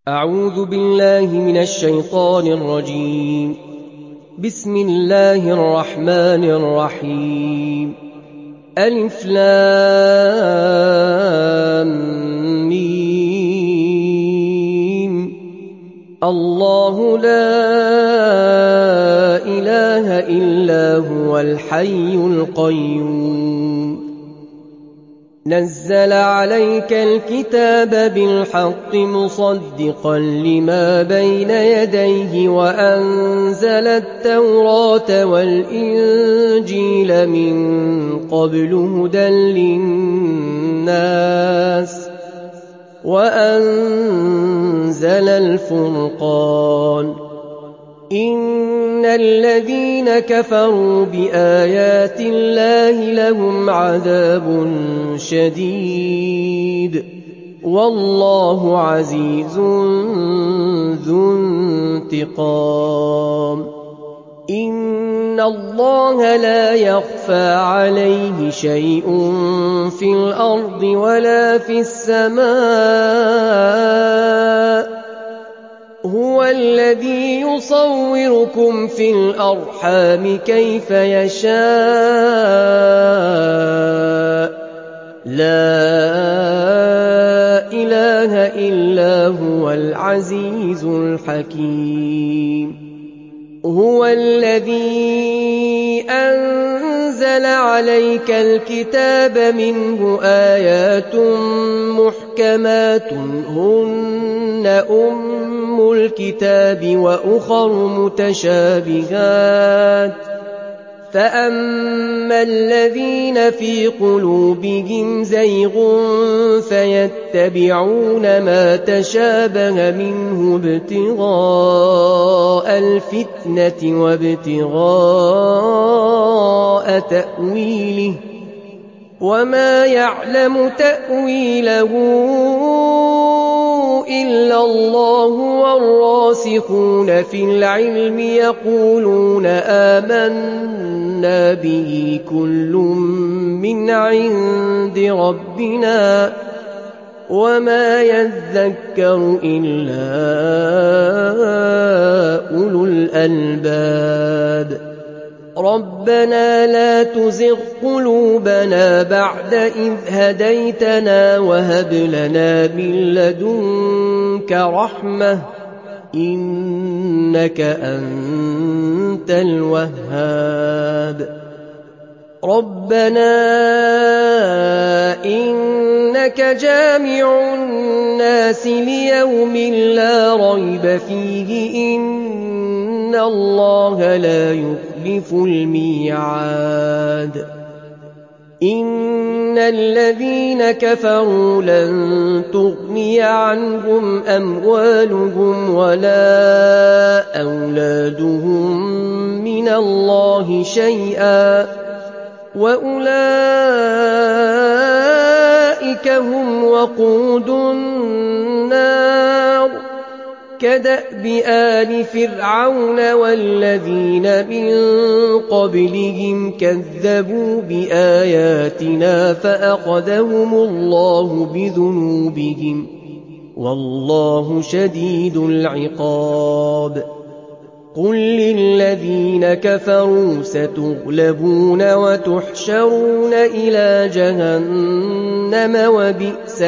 أعوذ بالله من الشيطان الرجيم. بسم الله الرحمن الرحيم. ألف لام ميم. الله لا إله إلا هو الحي القيوم. نزل عليك الكتاب بالحق مصدقا لما بين يديه وأنزل التوراة والإنجيل من قبل هدى للناس وأنزل الفرقان. إن الذين كفروا بآيات الله لهم عذاب شديد والله عزيز ذو انتقام. إن الله لا يخفى عليه شيء في الأرض ولا في السماء. هو الذي يصوركم في الأرحام كيف يشاء. لا إله إلا هو العزيز الحكيم. هو الذي أنزل عليك الكتاب منه آيات محكمات هن أم الكتاب وأخر متشابهات فأما الذين في قلوبهم زيغ فيتبعون ما تشابه منه ابتغاء الفتنة وابتغاء تأويله وما يعلم تأويله إلا الله والراسخون في العلم يقولون آمنا به كل من عند ربنا وما يذكر إلا أولو الألباب. ربنا لا تزغ قلوبنا بعد إذ هديتنا وهب لنا من لدنك رحمة إنك أنت الوهاب. ربنا إنك جامع الناس ليوم لا ريب فيه إن الله لا يخلف الميعاد. إن الذين كفروا لن تغني عنهم أموالهم ولا أولادهم من الله شيئا وأولئك هم وقود النار. كدأب آل فرعون والذين من قبلهم كذبوا بآياتنا فأخذهم الله بذنوبهم والله شديد العقاب. قل للذين كفروا ستغلبون وتحشرون إلى جهنم وبئس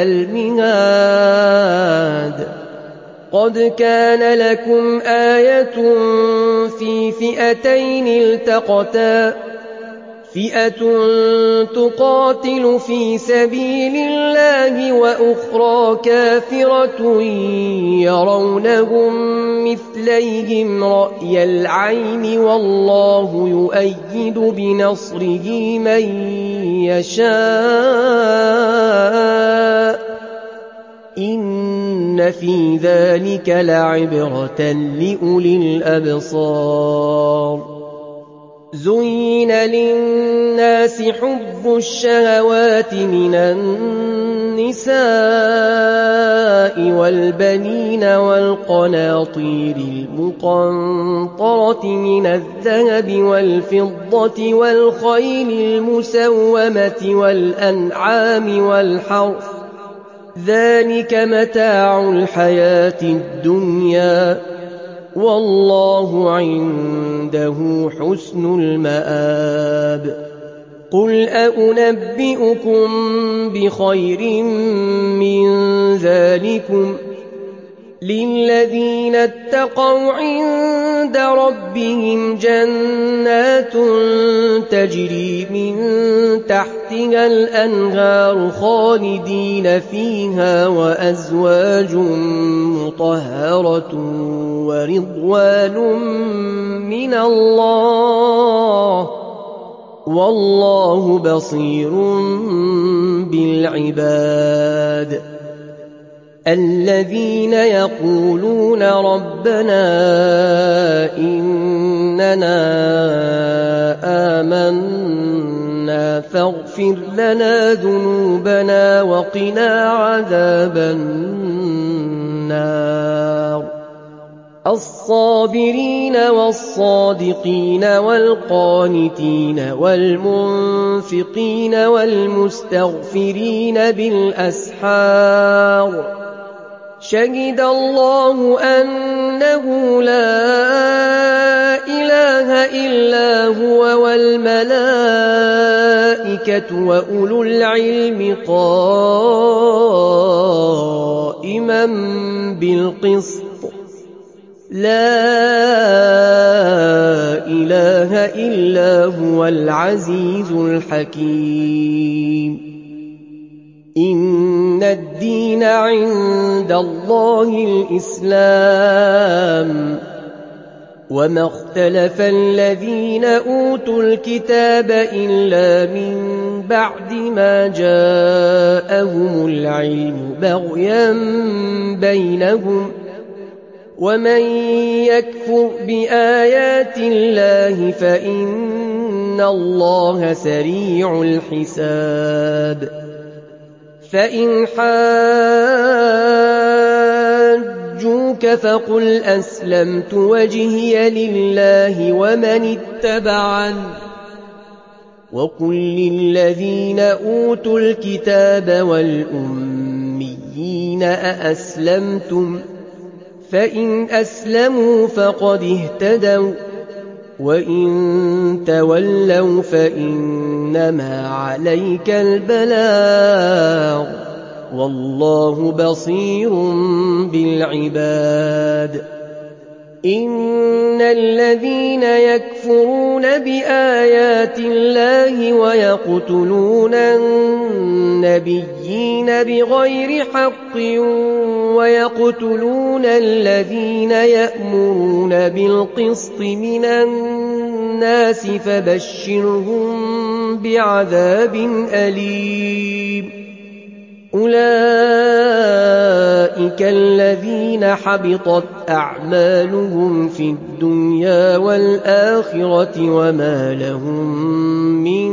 المهاد. قد كان لكم آية في فئتين التقتا فئة تقاتل في سبيل الله وأخرى كافرة يرونهم مثليهم رأي العين والله يؤيد بنصره من يشاء. إن في ذلك لعبرة لأولي الأبصار. زين للناس حب الشهوات من النساء والبنين والقناطير المقنطرة من الذهب والفضة والخيل المسومة والأنعام والحرث ذلك متاع الحياة الدنيا والله عنده حسن المآب قل أنبئكم بخير من ذلكم للذين اتقوا عند ربهم جنات تجري من تحتها الأنهار خالدين فيها وأزواج مطهرة ورضوان من الله والله بصير بالعباد الذين يقولون ربنا إننا آمنا فاغفر لنا ذنوبنا وقنا عذاب النار الصابرين والصادقين والقانتين والمنفقين والمستغفرين بالأسحار شهد الله أنه لا إله إلا هو والملائكة وأولو العلم قائما بالقسط لا إله إلا هو العزيز الحكيم إن الدين عند الله الإسلام وما اختلف الذين أوتوا الكتاب إلا من بعد ما جاءهم العلم بغيا بينهم ومن يكفر بآيات الله فإن الله سريع الحساب فإن حاجوك فقل أسلمت وجهي لله ومن اتبعني وقل للذين أوتوا الكتاب والأميين أأسلمتم فإن أسلموا فقد اهتدوا وإن تولوا فإنما عليك البلاغ والله بصير بالعباد إن الذين يكفرون بآيات الله ويقتلون النبيين بغير حق ويقتلون الذين يأمرون بالقسط من الناس فبشرهم بعذاب أليم أولئك الذين حبطت أعمالهم في الدنيا والآخرة وما لهم من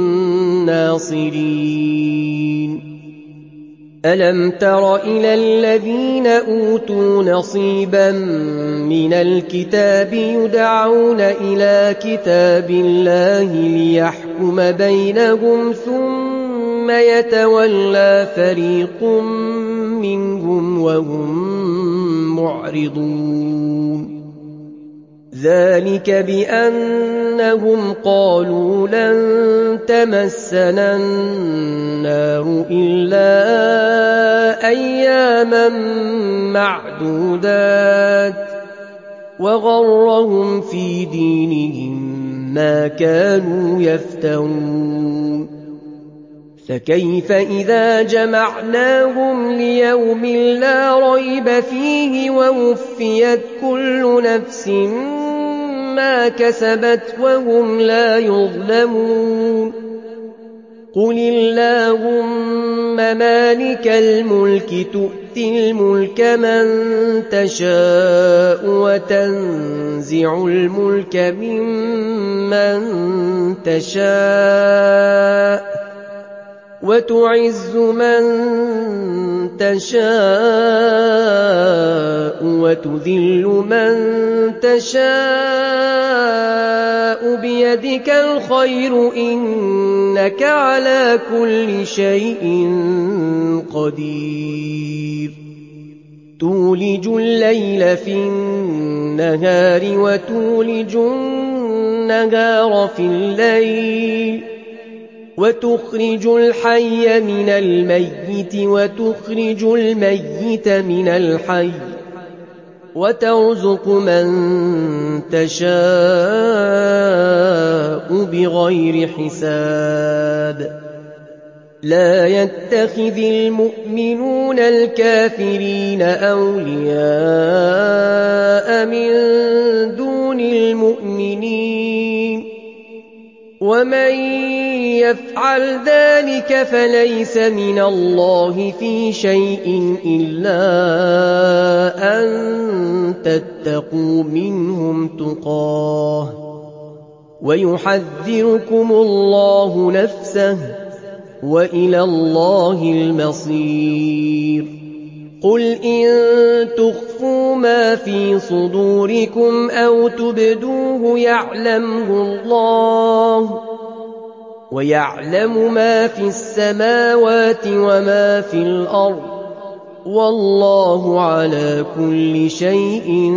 ناصرين ألم تر إلى الذين أوتوا نصيبا من الكتاب يدعون إلى كتاب الله ليحكم بينهم ثم يتولى فريق منهم وهم معرضون ذلك بأنهم قالوا لن تمسنا النار إلا أياما معدودات وغرهم في دينهم ما كانوا يفترون فكيف إذا جمعناهم ليوم لا ريب فيه ووفيت كل نفس ما كسبت وهم لا يظلمون قل اللهم مالك الملك تؤتي الملك من تشاء وتنزع الملك ممن تشاء وتعز من تشاء وتذل من تشاء بيدك الخير إنك على كل شيء قدير تولج الليل في النهار وتولج النهار في الليل وتخرج الحي من الميت وتخرج الميت من الحي وترزق من تشاء بغير حساب لا يتخذ المؤمنون الكافرين أولياء من دون المؤمنين ومن يفعل ذلك فليس من الله في شيء إلا أن تتقوا منهم تقاه ويحذركم الله نفسه وإلى الله المصير قل إن تخفوا ما في صدوركم أو تبدوه يعلمه الله ويعلم ما في السماوات وما في الأرض والله على كل شيء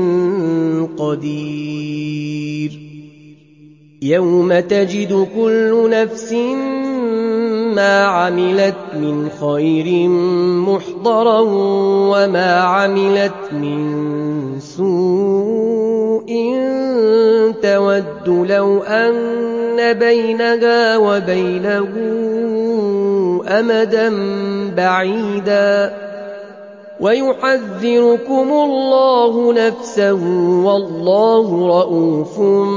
قدير يوم تجد كل نفس ما عملت من خير محضرا وما عملت من سوء تود لو أن بينها وبينه أمدا بعيدا ويحذركم الله نفسه والله رءوف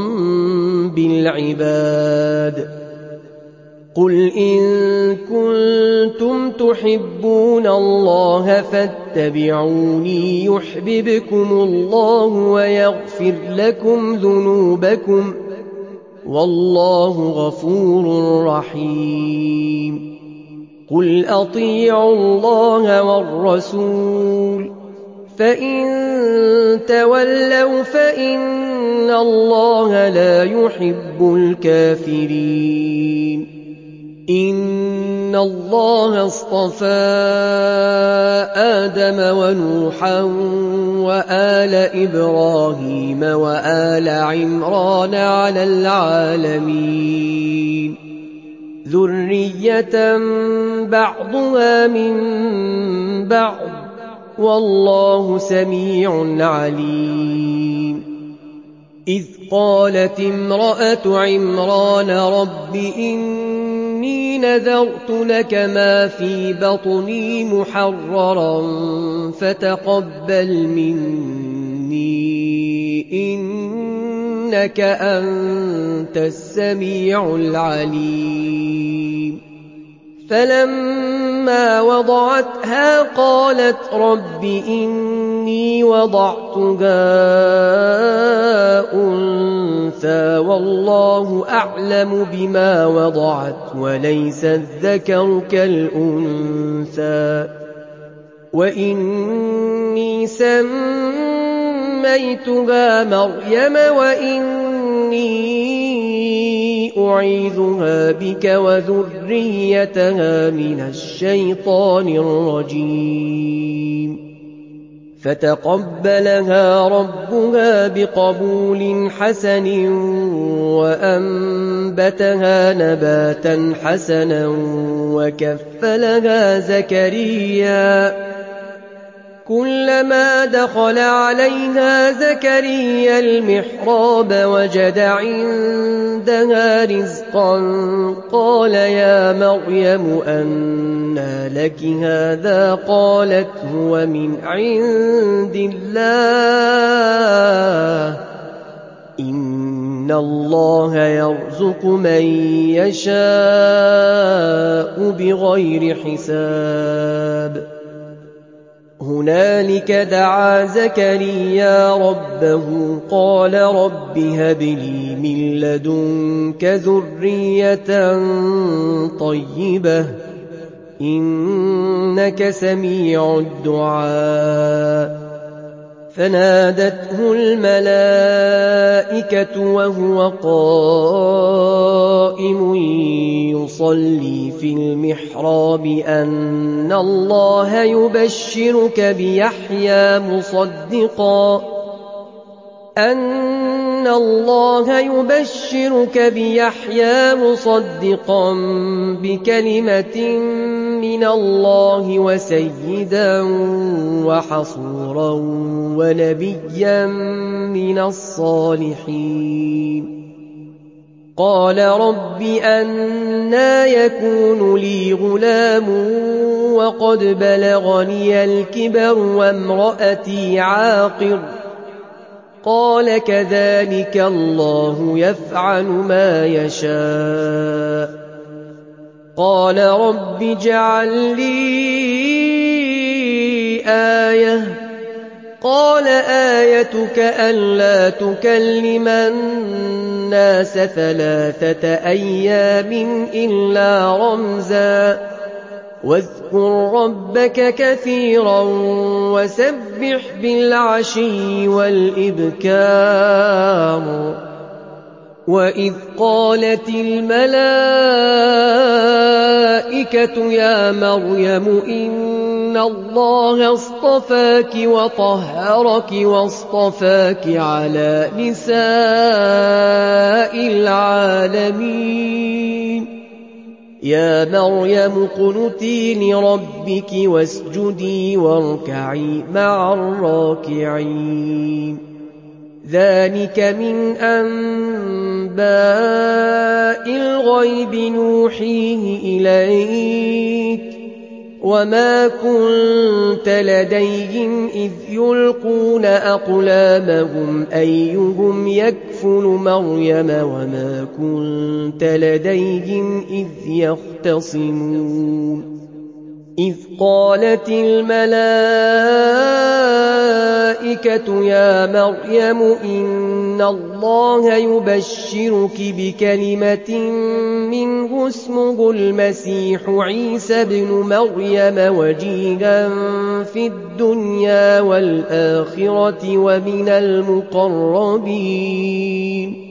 بالعباد قل إن كنتم تحبون الله فاتبعوني يحببكم الله ويغفر لكم ذنوبكم والله غفور رحيم قل أطيعوا الله والرسول فإن تولوا فإن الله لا يحب الكافرين إن الله اصطفى آدم ونوحا وآل إبراهيم وآل عمران على العالمين ذرية بعضها من بعض والله سميع عليم إذ قالت امرأة عمران رب إني نذرت لك ما في بطني محررا فتقبل مني إنك أنت السميع العليم فلما وضعتها قالت رب إني وضعتها أنثى والله أعلم بما وضعت وليس الذكر كالأنثى وإني سميتها مريم وإني أعيذها بك وذريتها من الشيطان الرجيم فتقبلها ربها بقبول حسن وأنبتها نباتا حسنا وكفلها زكريا كلما دخل عليها زكريا المحراب وجد عندها رزقا قال يا مريم أنى لك هذا قالت هو من عند الله إن الله يرزق من يشاء بغير حساب هنالك دعا زكريا ربه قال رب هب لي من لدنك ذرية طيبة إنك سميع الدعاء فنادته الملائكة وهو قائم يصلي في المحراب أن الله يبشرك بيحيى مصدقا بكلمة من الله وسيدا وحصورا ونبيا من الصالحين قال رب أنى يكون لي غلام وقد بلغني الكبر وامرأتي عاقر قال كذلك الله يفعل ما يشاء قال رب اجعل لي آية قال آيتك ألا تكلم الناس 3 أيام إلا رمزا واذكر ربك كثيرا وسبح بالعشي والإبكار وإذ قالت الملائكة يا مريم إن الله اصطفاك وطهرك واصطفاك على نساء العالمين يا مريم اقنتي لربك واسجدي واركعي مع الراكعين ذلك من أنباء الغيب نوحيه إليك وما كنت لديهم إذ يلقون أقلامهم أيهم يكفل مريم وما كنت لديهم إذ يختصمون إذ قالت الملائكة يا مريم إن الله يبشرك بكلمة منه اسمه المسيح عيسى بن مريم وجيها في الدنيا والآخرة ومن المقربين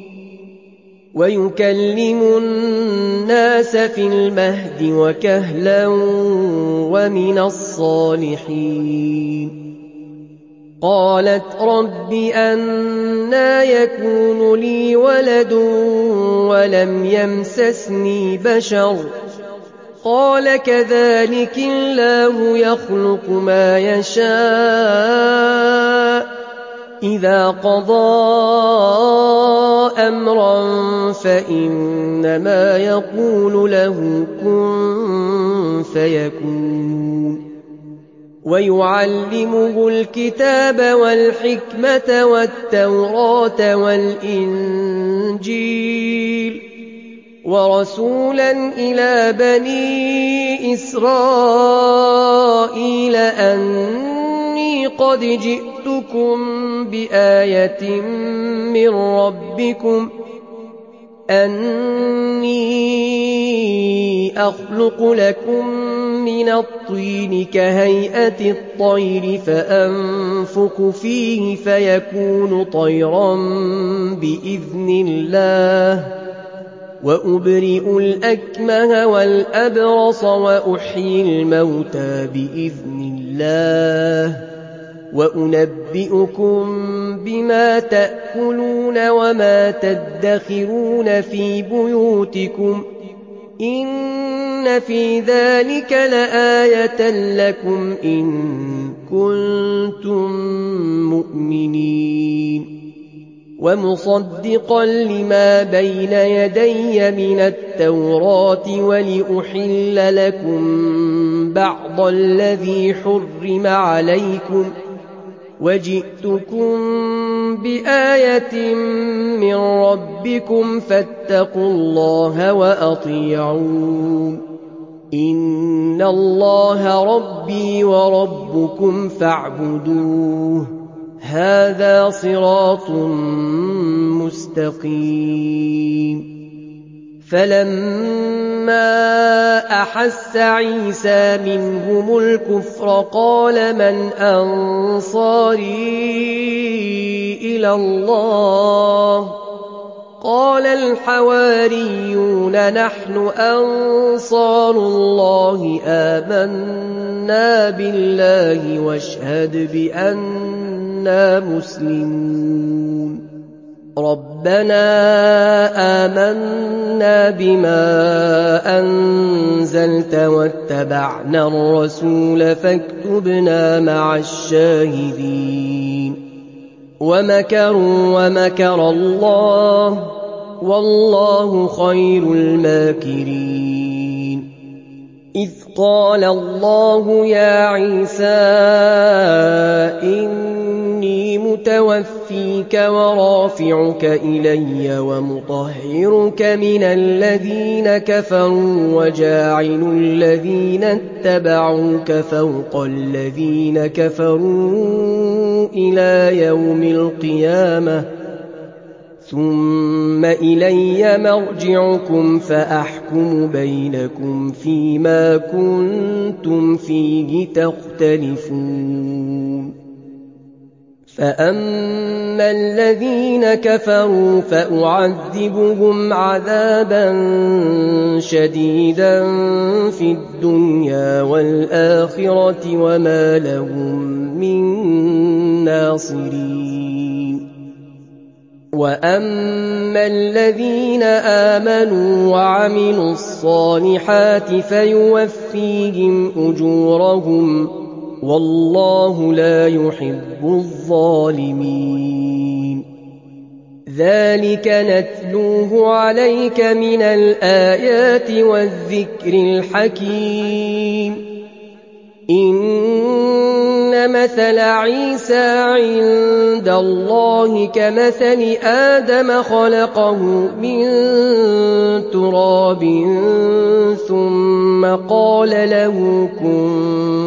ويكلم الناس في المهد وكهلا ومن الصالحين قالت رب أنى يكون لي ولد ولم يمسسني بشر قال كذلك الله يخلق ما يشاء إذا قضى أمرا فإنما يقول له كن فيكون ويعلمه الكتاب والحكمة والتوراة والإنجيل ورسولا إلى بني إسرائيل أني قد جئتكم بآية من ربكم أني أخلق لكم من الطين كهيئة الطير فأنفخ فيه فيكون طيرا بإذن الله وأبرئ الأكمه والأبرص وأحيي الموتى بإذن الله وأنبئكم بما تأكلون وما تدخرون في بيوتكم إن في ذلك لآية لكم إن كنتم مؤمنين ومصدقا لما بين يدي من التوراة ولأحل لكم بعض الذي حرم عليكم وجئتكم بآية من ربكم فاتقوا الله وأطيعون إن الله ربي وربكم فاعبدوه هذا صراط مستقيم فلما أحس عيسى منهم الكفر قال من أنصاري إلى الله قال الحواريون نحن أنصار الله آمنا بالله واشهد بأننا مسلمون ربنا آمنا بما أنزلت واتبعنا الرسول فاكتبنا مع الشاهدين ومكروا ومكر الله والله خير الماكرين إذ قال الله يا عيسى إني متوفيك ورافعك إلي ومطهرك من الذين كفروا وجاعل الذين اتبعوك فوق الذين كفروا إلى يوم القيامة ثم إلي مرجعكم فأحكم بينكم فيما كنتم فيه تختلفون فأما الذين كفروا فأعذبهم عذابا شديدا في الدنيا والآخرة وما لهم من ناصرين وأما الذين آمنوا وعملوا الصالحات فيوفيهم أجورهم والله لا يحب الظالمين ذلك نتلوه عليك من الآيات والذكر الحكيم إن مثل عيسى عند الله كمثل آدم خلقه من تراب ثم قال له كن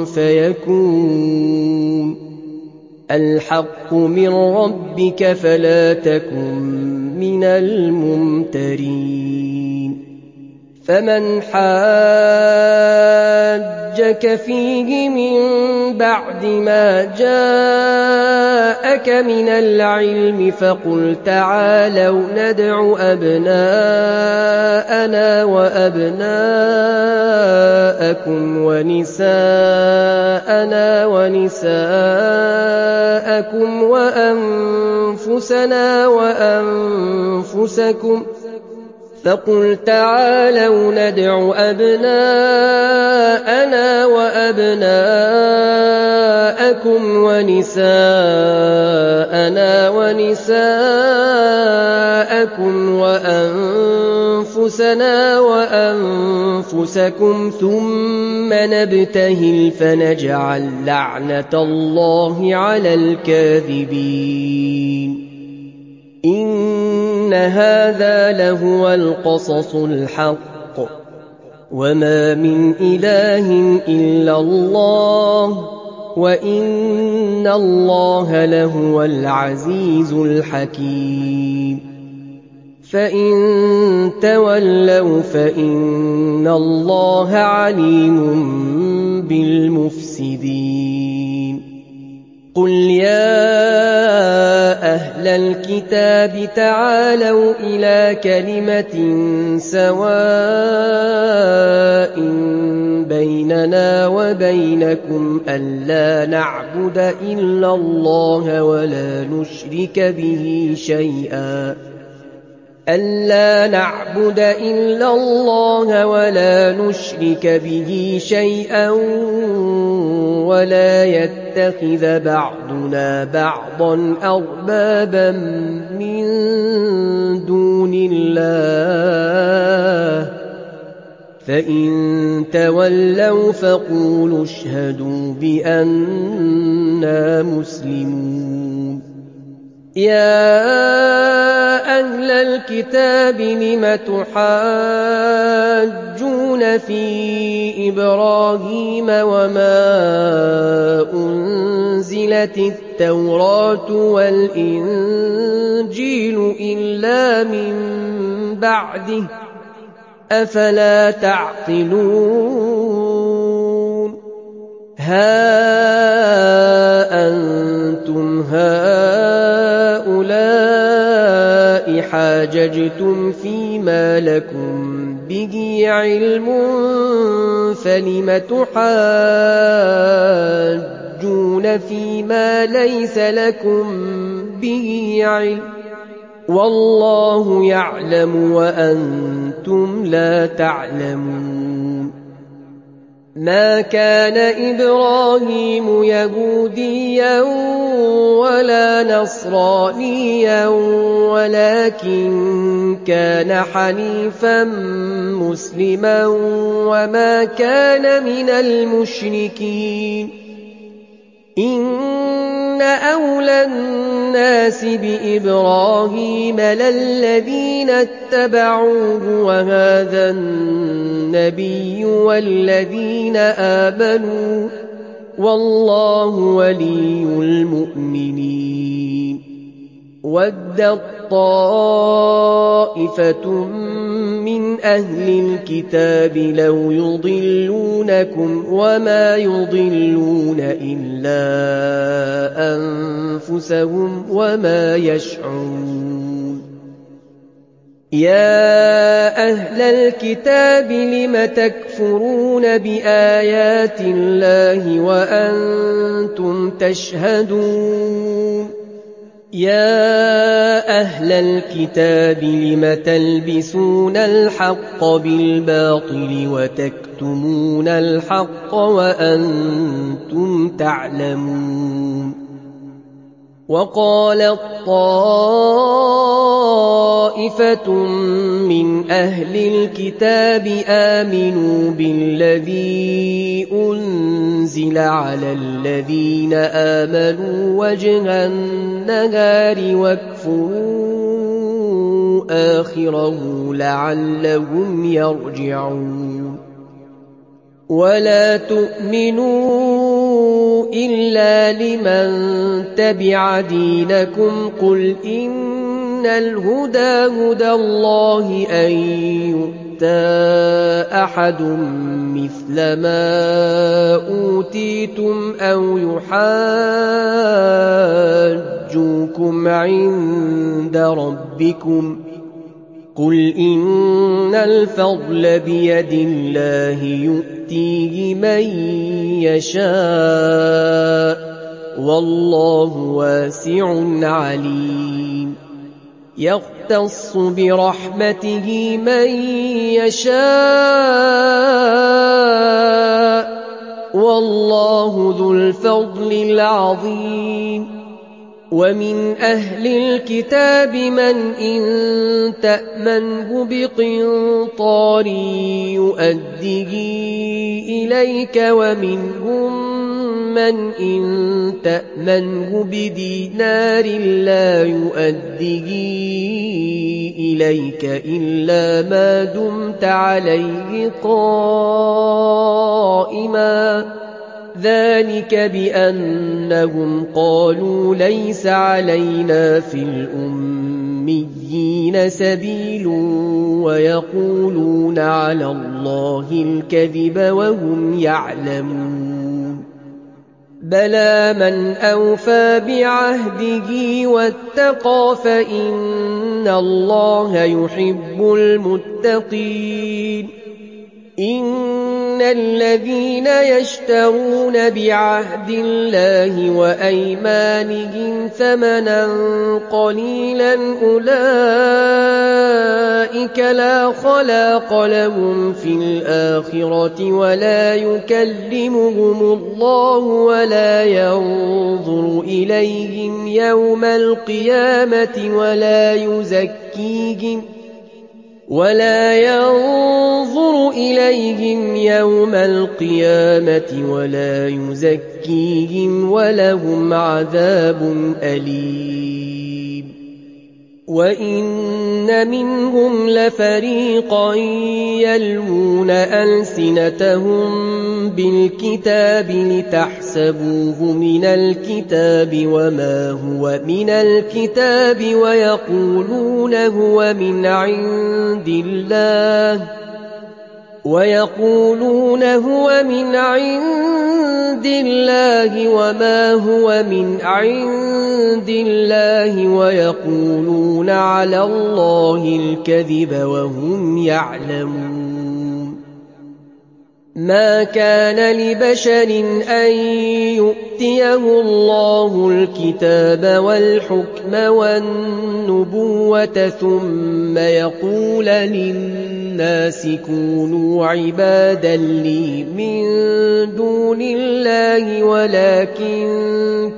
فيكون الحق من ربك فلا تكن من الممترين فمن حاجك فيه من بعد ما جاءك من العلم فقل تعالوا ندع أبناءنا وأبناءكم ونساءنا ونساءكم وأنفسنا وأنفسكم فقل تعالوا ندع أبناءنا وأبناءكم ونساءنا ونساءكم وأنفسنا وأنفسكم ثم نبتهل فنجعل لعنة الله على الكاذبين إن هذا لهو القصص الحق وما من إله إلا الله وإن الله لهو العزيز الحكيم فإن تولوا فإن الله عليم بالمفسدين قل يا أهل الكتاب تعالوا إلى كلمة سواء بيننا وبينكم ألا نعبد إلا الله ولا نشرك به شيئا ولا يتخذ بعضنا بعضا أربابا من دون الله فإن تولوا فقولوا اشهدوا بأننا مسلمون يا أهل الكتاب لم تحاجون في إبراهيم وما أنزلت التوراة والإنجيل إلا من بعده أفلا تعقلون ها أنتم هؤلاء حاججتم فيما لكم به علم فلم تحاجون فيما ليس لكم به علم والله يعلم وأنتم لا تعلمون ما كان إبراهيم يهوديا ولا نصرانيا ولكن كان حنيفا مسلما وما كان من المشركين إن أولى الناس بإبراهيم للذين اتبعوه وهذا النبي والذين آمنوا والله ولي المؤمنين ودت طائفة من أهل الكتاب لو يضلونكم وما يضلون إلا أنفسهم وما يشعرون يا أهل الكتاب لم تكفرون بآيات الله وأنتم تشهدون يا أهل الكتاب لم تلبسون الحق بالباطل وتكتمون الحق وأنتم تعلمون وقالت طائفة من أهل الكتاب آمنوا بالذي أنزل على الذين آمنوا وجه النهار واكفروا آخره لعلهم يرجعون ولا تؤمنوا إلا لمن تبع دينكم قل إن الهدى هدى الله أن يؤتى أحد مثل ما أوتيتم أو يحاجوكم عند ربكم قل إن الفضل بيد الله يؤتيه من يشاء والله واسع عليم يختص برحمته من يشاء والله ذو الفضل العظيم ومن أهل الكتاب من إن تأمنه بقنطار يؤديه إليك ومنهم من إن تأمنه بدينار لا يؤديه إليك إلا ما دمت عليه قائما ذلك بأنهم قالوا ليس علينا في الأميين سبيل ويقولون على الله الكذب وهم يعلمون بلى من أوفى بعهده واتقى فإن الله يحب المتقين إن الذين يشترون بعهد الله وأيمانهم ثمنا قليلا أولئك لا خلاق لهم في الآخرة ولا يكلمهم الله ولا ينظر إليهم يوم القيامة ولا يزكيهم ولهم عذاب أليم وإن منهم لفريقا يلوون ألسنتهم بالكتاب لتحسبوه من الكتاب وما هو من الكتاب ويقولون هو من عند الله ويقولون هو من عند الله وما هو من عند الله ويقولون على الله الكذب وهم يعلمون. ما كان لبشر أن يؤتيه الله الكتاب والحكم والنبوة ثم يقول للناس كونوا عبادا لي من دون الله ولكن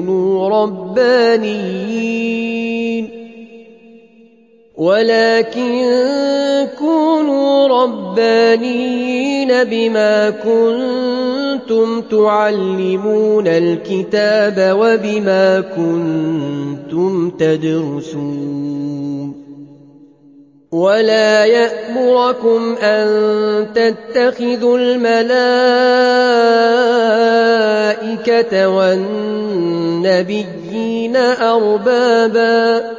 كونوا ربانيين بما كنتم تعلمون الكتاب وبما كنتم تدرسون. ولا يأمركم أن تتخذوا الملائكة والنبيين أربابا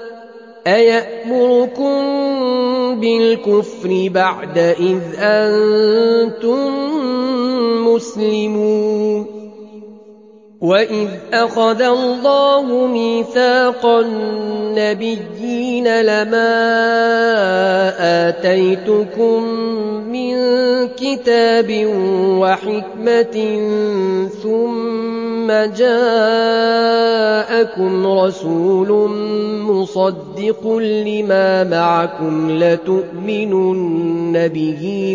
أيأمركم بالكفر بعد إذ أنتم مسلمون. وإذ أخذ الله ميثاق النبيين لما آتيتكم من كتاب وحكمة ثم جاءكم رسول مصدق لما معكم لتؤمنن به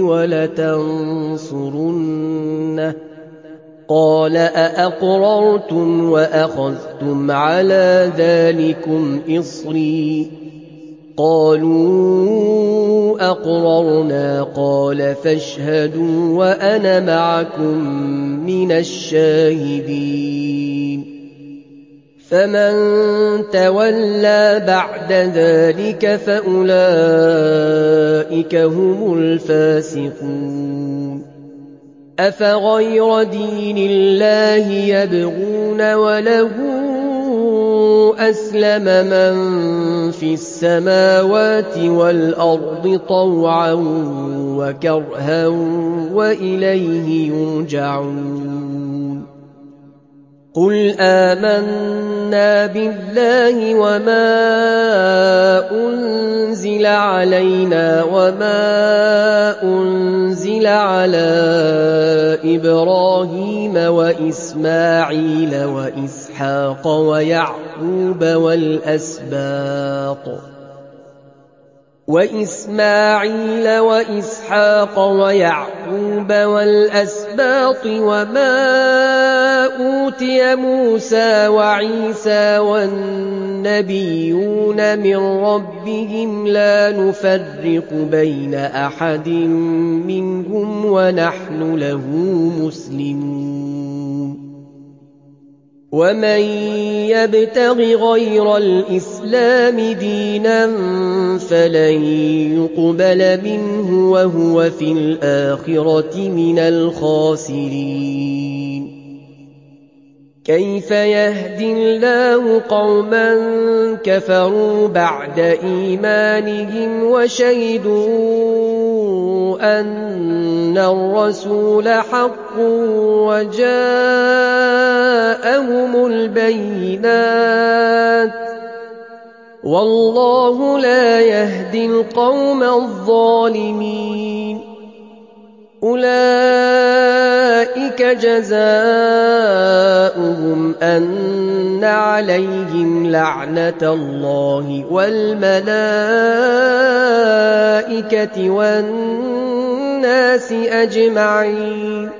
ولتنصرنه قال أأقررتم وأخذتم على ذلكم إصري قالوا أقررنا قال فاشهدوا وأنا معكم من الشاهدين. فمن تولى بعد ذلك فأولئك هم الفاسقون. أفغير دين الله يبغون وله أسلم من في السماوات والأرض طوعا وكرها وإليه يرجعون. قل آمنا بالله وما أنزل علينا وما أنزل على إبراهيم وإسماعيل وإسحاق ويعقوب والأسباط وما أوتي موسى وعيسى والنبيون من ربهم لا نفرق بين أحد منهم ونحن له مسلمون. ومن يبتغ غير الإسلام دينا فلن يقبل منه وهو في الآخرة من الخاسرين. كيف يهدي الله قوما كفروا بعد إيمانهم وشهدوا أن الرسول حق وجاءهم البينات والله لا يهدي القوم الظالمين. أولئك جزاؤهم أن عليهم لعنة الله والملائكة والناس أجمعين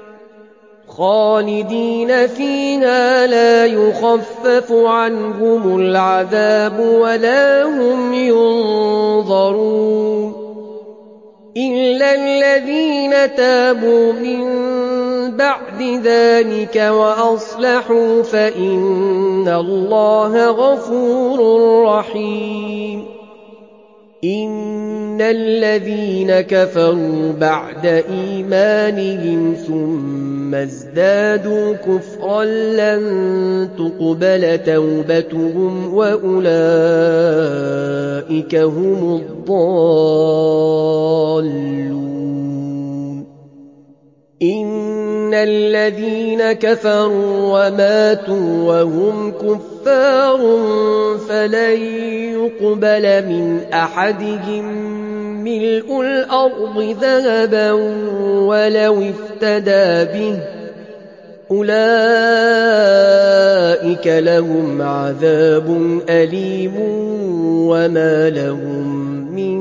خالدين فيها لا يخفف عنهم العذاب ولا هم ينظرون إلا الذين تابوا من بعد ذلك وأصلحوا فإن الله غفور رحيم. إن الذين كفروا بعد إيمانهم ثم ازدادوا كفرا لن تقبل توبتهم وأولئك هم الضالون. إن الذين كفروا وماتوا وهم كفار فلن يقبل من أحدهم ملء الأرض ذهبا ولو افتدى به أولئك لهم عذاب أليم وما لهم من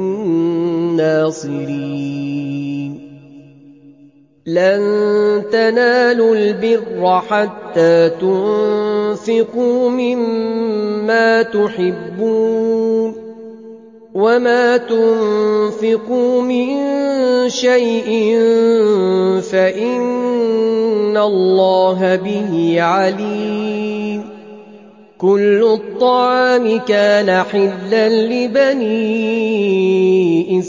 ناصرين لن تنالوا البر حتى تنفقوا مما تحبون وما تنفقوا من شيء فإن الله به عليم كل الطعام كان حلا لبني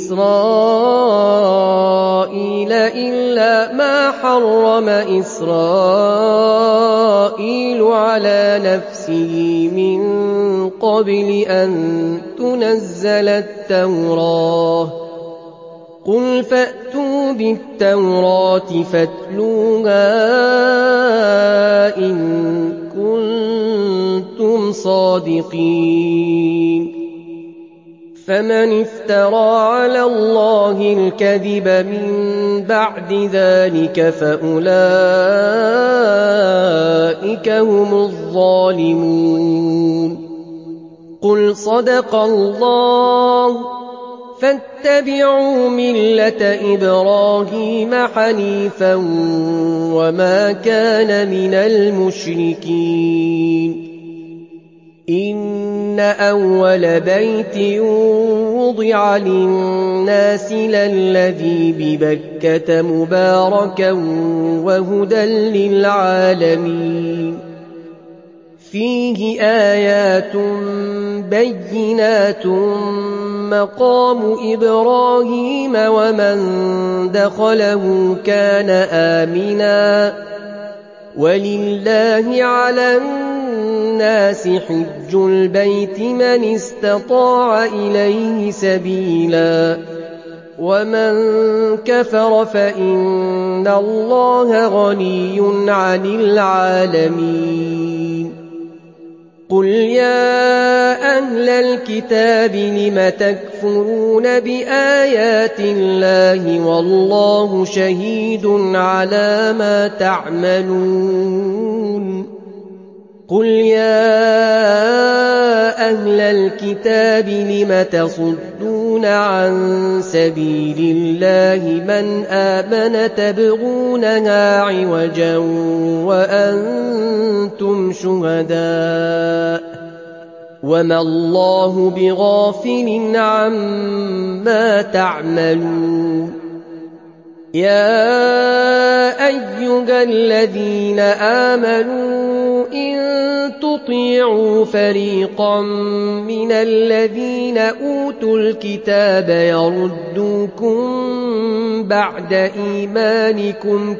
إسرائيل إلا ما حرم إسرائيل على نفسه من قبل أن تنزل التوراة قل فأتوا بالتوراة فاتلوها إن كنتم صادقين فمن افترى على الله الكذب من بعد ذلك فأولئك هم الظالمون قل صدق الله فاتبعوا ملة إبراهيم حنيفا وما كان من المشركين إن أول بيت وضع للناس للذي ببكة مباركا وهدى للعالمين فيه آيات بينات مقام إبراهيم ومن دخله كان آمنا ولله على الناس حج البيت من استطاع إليه سبيلا ومن كفر فإن الله غني عن العالمين قل يا أهل الكتاب لم تكفرون بآيات الله والله شهيد على ما تعملون قل يا أهل الكتاب لم تصدون عن سبيل الله من آمن تبغونها عوجا وأنتم شهداء وما الله بغافل عما تعملون يا أيها الذين آمنوا إن تطيعوا فريقا من الذين أوتوا الكتاب يردوكم بعد إيمانكم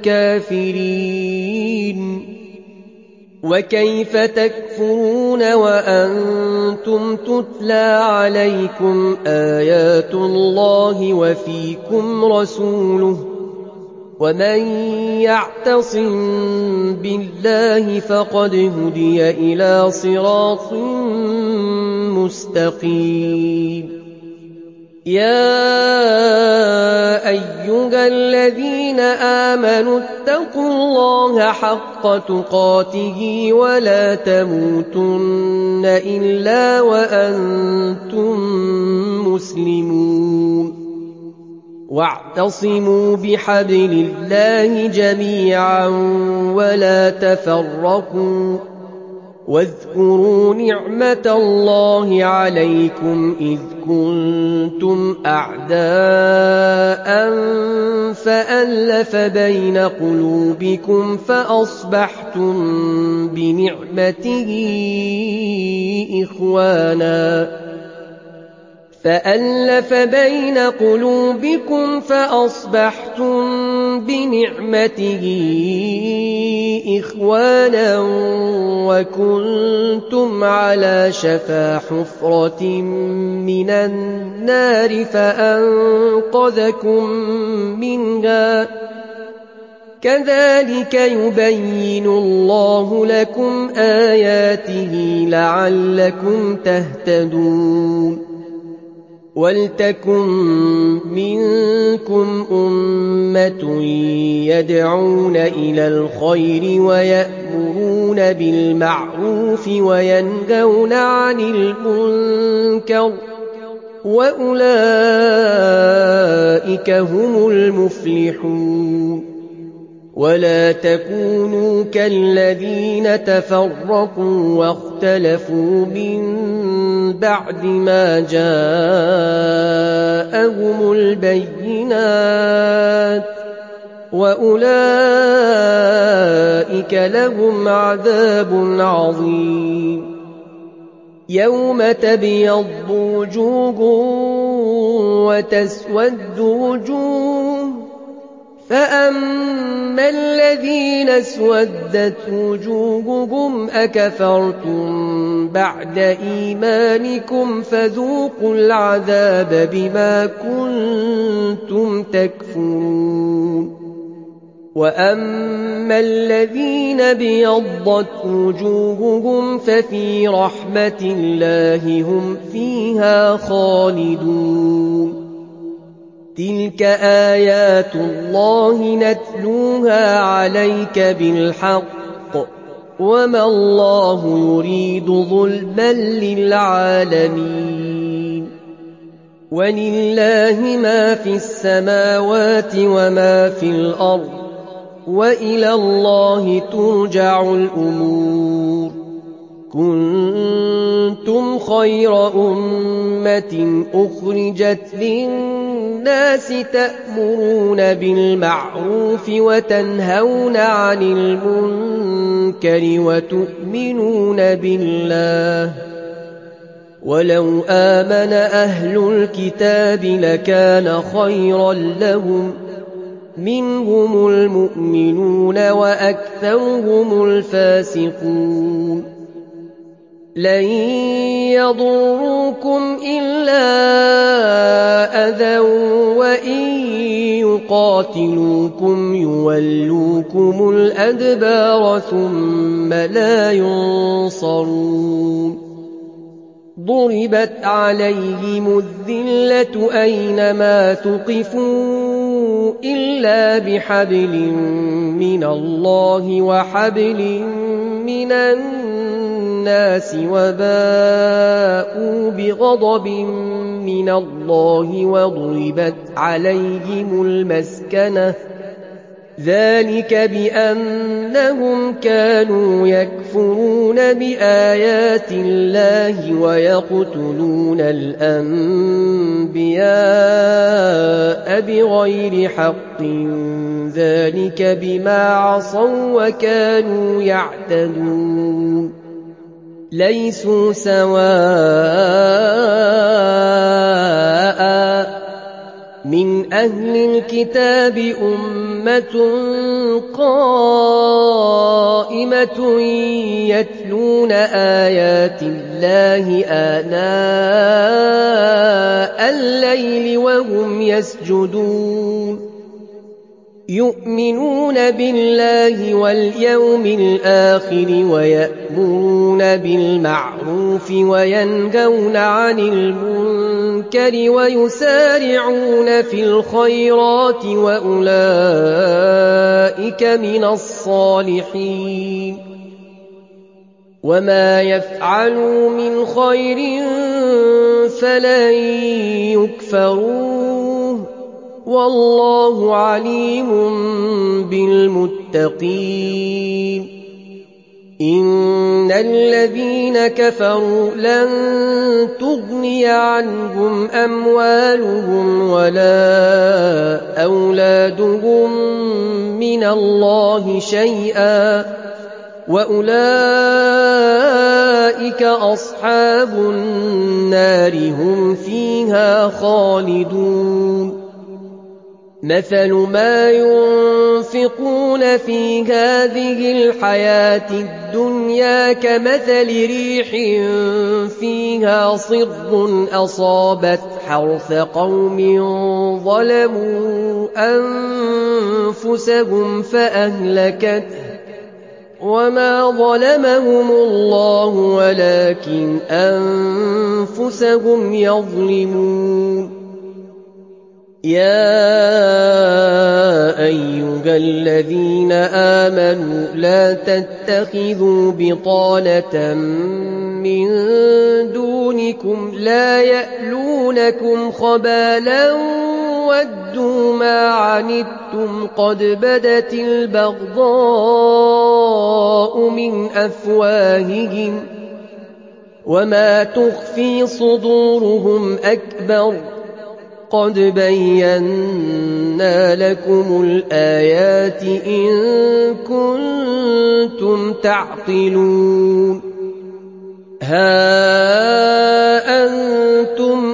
كافرين وكيف تكفرون وأنتم تتلى عليكم آيات الله وفيكم رسوله ومن يعتصم بالله فقد هدي إلى صراط مستقيم يا أيها الذين آمنوا اتقوا الله حق تقاته ولا تموتن إلا وأنتم مسلمون واعتصموا بحبل الله جميعا ولا تفرقوا واذكروا نعمة الله عليكم إذ كنتم أعداء فألف بين قلوبكم فأصبحتم بنعمته إخوانا وكنتم على شفا حفرة من النار فأنقذكم منها كذلك يبين الله لكم آياته لعلكم تهتدون ولتكن منكم أمة يدعون إلى الخير ويأمرون بالمعروف وينهون عن المنكر وأولئك هم المفلحون ولا تكونوا كالذين تفرقوا واختلفوا من بعد ما جاءهم البينات وأولئك لهم عذاب عظيم يوم تبيض وجوه وتسود وجوه فأما الذين اسودت وجوههم أكفرتم بعد إيمانكم فذوقوا العذاب بما كنتم تكفرون وأما الذين بيضت وجوههم ففي رحمة الله هم فيها خالدون تلك آيات الله نتلوها عليك بالحق وما الله يريد ظلما للعالمين ولله ما في السماوات وما في الأرض وإلى الله ترجع الأمور كنتم خير أمة أخرجت للناس تأمرون بالمعروف وتنهون عن المنكر وتؤمنون بالله ولو آمن أهل الكتاب لكان خيرا لهم منهم المؤمنون وأكثرهم الفاسقون لن يضروكم إلا أذى وإن يقاتلوكم يولوكم الأدبار ثم لا ينصرون ضربت عليهم الذلة أينما ثقفوا إلا بحبل من الله وحبل من الناس وباءوا بغضب من الله وضربت عليهم المسكنة ذلك بأنهم كانوا يكفرون بآيات الله ويقتلون الأنبياء بغير حق ذلك بما عصوا وكانوا يعتدون ليسوا سواء من أهل الكتاب أمة قائمة يتلون آيات الله آناء الليل وهم يسجدون يؤمنون بالله واليوم الآخر ويأمرون بالمعروف وينهون عن المنكر ويسارعون في الخيرات وأولئك من الصالحين وما يفعلوا من خير فلن يكفروه والله عليم بالمتقين إن الذين كفروا لن تغني عنهم أموالهم ولا أولادهم من الله شيئا وأولئك أصحاب النار هم فيها خالدون مثل ما ينفقون في هذه الحياة الدنيا كمثل ريح فيها صر أصابت حرث قوم ظلموا أنفسهم فأهلكته وما ظلمهم الله ولكن أنفسهم يظلمون يا أيها الذين آمنوا لا تتخذوا بطانة من دونكم لا يألونكم خبالا ودوا ما عنتم قد بدت البغضاء من أفواههم وما تخفي صدورهم أكبر قد بينا لكم الآيات إن كنتم تعقلون ها أنتم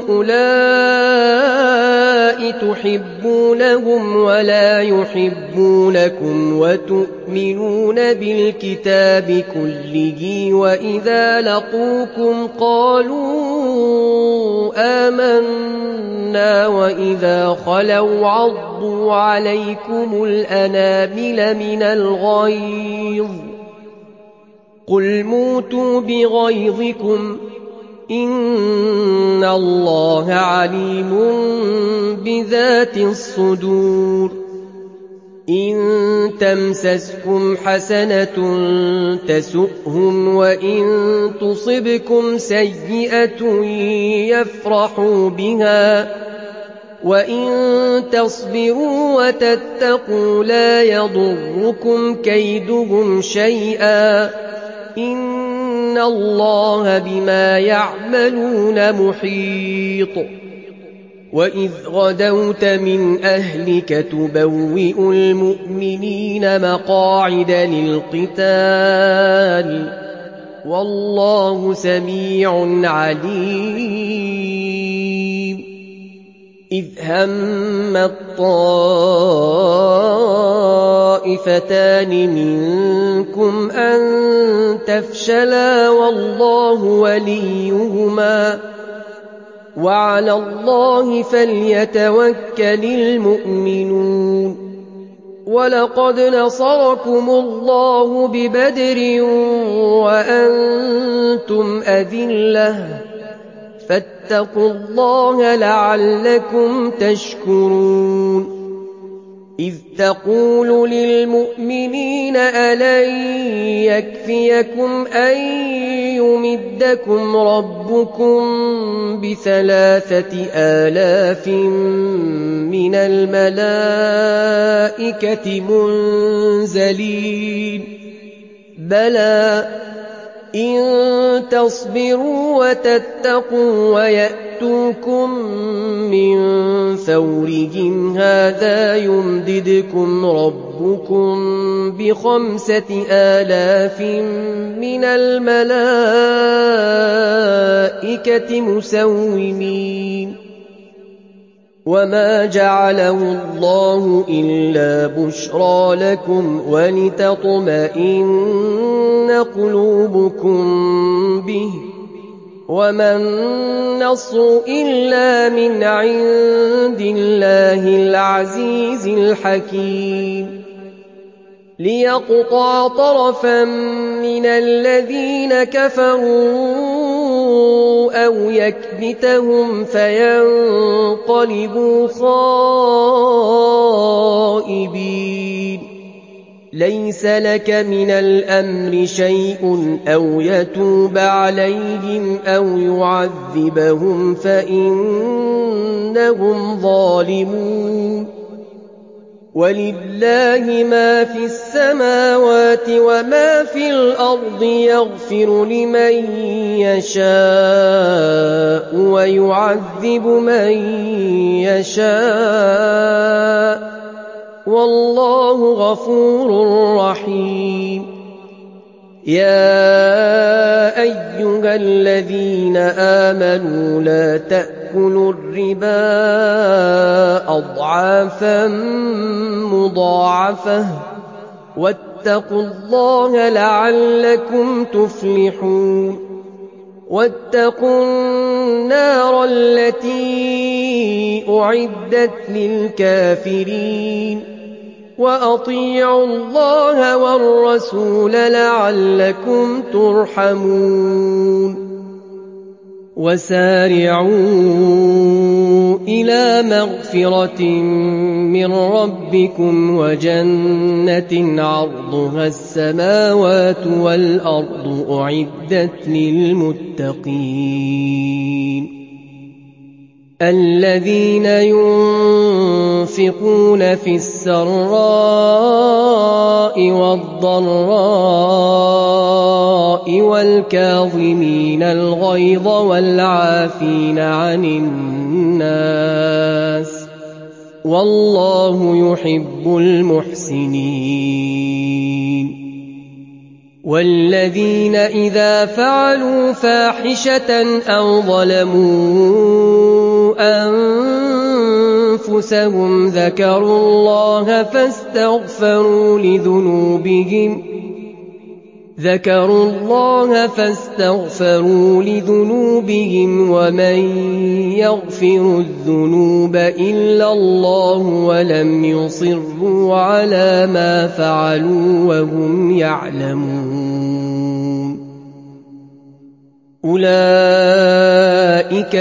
أولئك تحبونهم ولا يحبونكم وتؤمنون بالكتاب كله وإذا لقوكم قالوا آمنا وإذا خلوا عضوا عليكم الأنامل من الغيظ قل موتوا بغيظكم إن الله عليم بذات الصدور إن تمسسكم حسنة تسؤهم وإن تصبكم سيئة يفرحوا بها وإن تصبروا وتتقوا لا يضركم كيدهم شيئا إن الله بما يعملون محيط وإذ غدوت من أهلك تبوئ المؤمنين مقاعد للقتال والله سميع عليم إذ هم الطائفتان منكم أن تفشلا والله وليهما وعلى الله فليتوكل المؤمنون ولقد نصركم الله ببدر وأنتم أذلة فاتقوا الله لعلكم تشكرون إذ تقول للمؤمنين ألن يكفيكم أن يمدكم ربكم ب3,000 من الملائكة منزلين بلى إن تصبروا وتتقوا ويأتوكم من فورهم هذا يمددكم ربكم ب5,000 من الملائكة مسومين وما جعله الله إلا بشرى لكم ولتطمئن قلوبكم به وما النصر إلا من عند الله العزيز الحكيم ليقطع طرفا من الذين كفروا أو يكبتهم فينقلبوا خائبين ليس لك من الأمر شيء أو يتوب عليهم أو يعذبهم فإنهم ظالمون ولله ما في السماوات وما في الأرض يغفر لمن يشاء ويعذب من يشاء والله غفور رحيم يا أيها الذين آمنوا لا تأكلوا تأكلوا الربا أضعافا مضاعفة واتقوا الله لعلكم تفلحون واتقوا النار التي أعدت للكافرين وأطيعوا الله والرسول لعلكم ترحمون وسارعوا إلى مغفرة من ربكم وجنة عرضها السماوات والأرض أعدت للمتقين الذين ينفقون في السراء والضراء والكاظمين الغيظ والعافين عن الناس والله يحب المحسنين والذين إذا فعلوا فاحشة أو ظلموا أنفسهم ذكروا الله فاستغفروا لذنوبهم ومن يغفر الذنوب إلا الله ولم يصروا على ما فعلوا وهم يعلمون أولئك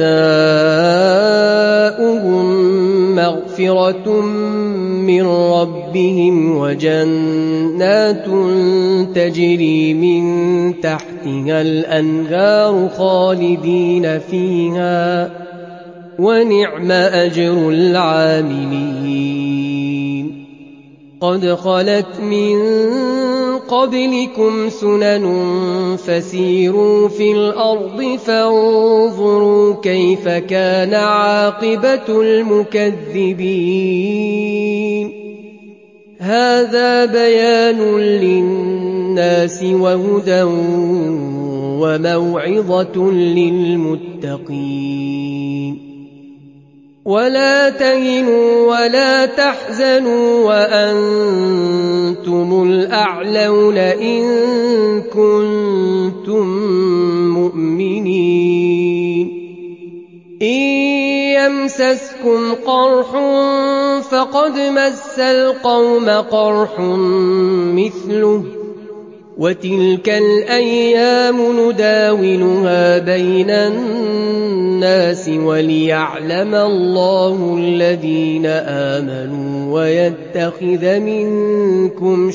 جزاؤهم مغفرة من ربهم وجنات تجري من تحتها الأنهار خالدين فيها ونعم أجر العاملين قد خلت من قبلكم سنن فسيروا في الأرض فانظروا كيف كان عاقبة المكذبين هذا بيان للناس وهدى وموعظة للمتقين ولا تهنوا ولا تحزنوا وأنتم الأعلون إن كنتم مؤمنين إن يمسسكم قرح فقد مس القوم قرح مثله وتلك الأيام نداولها بين الناس وليعلم الله الذين آمنوا ويتخذ منكم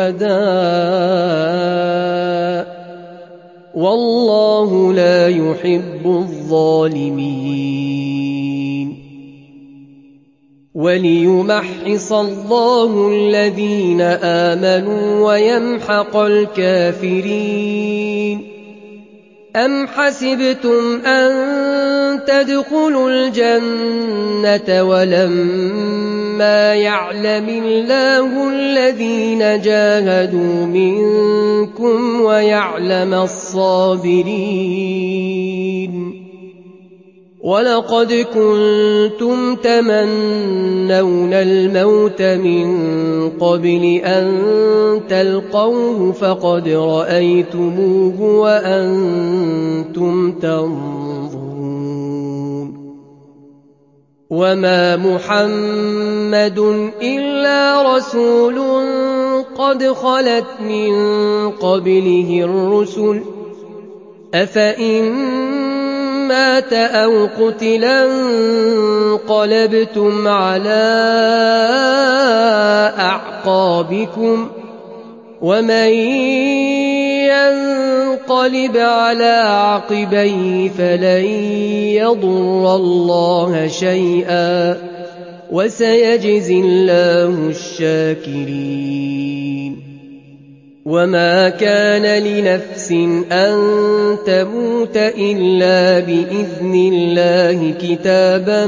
شهداء والله لا يحب الظالمين وليمحص الله الذين آمنوا ويمحق الكافرين أم حسبتم أن تدخلوا الجنة ولما يعلم الله الذين جاهدوا منكم ويعلم الصابرين ولقد كنتم تمنون الموت من قبل أن تلقوه فقد رأيتموه وأنتم تنظرون وما محمد إلا رسول قد خلت من قبله الرسل أفإن مات أو قتلا انقلبتم على أعقابكم ومن ينقلب على عقبيه فلن يضر الله شيئا وسيجزي الله الشاكرين وما كان لنفس أن تموت إلا بإذن الله كتابا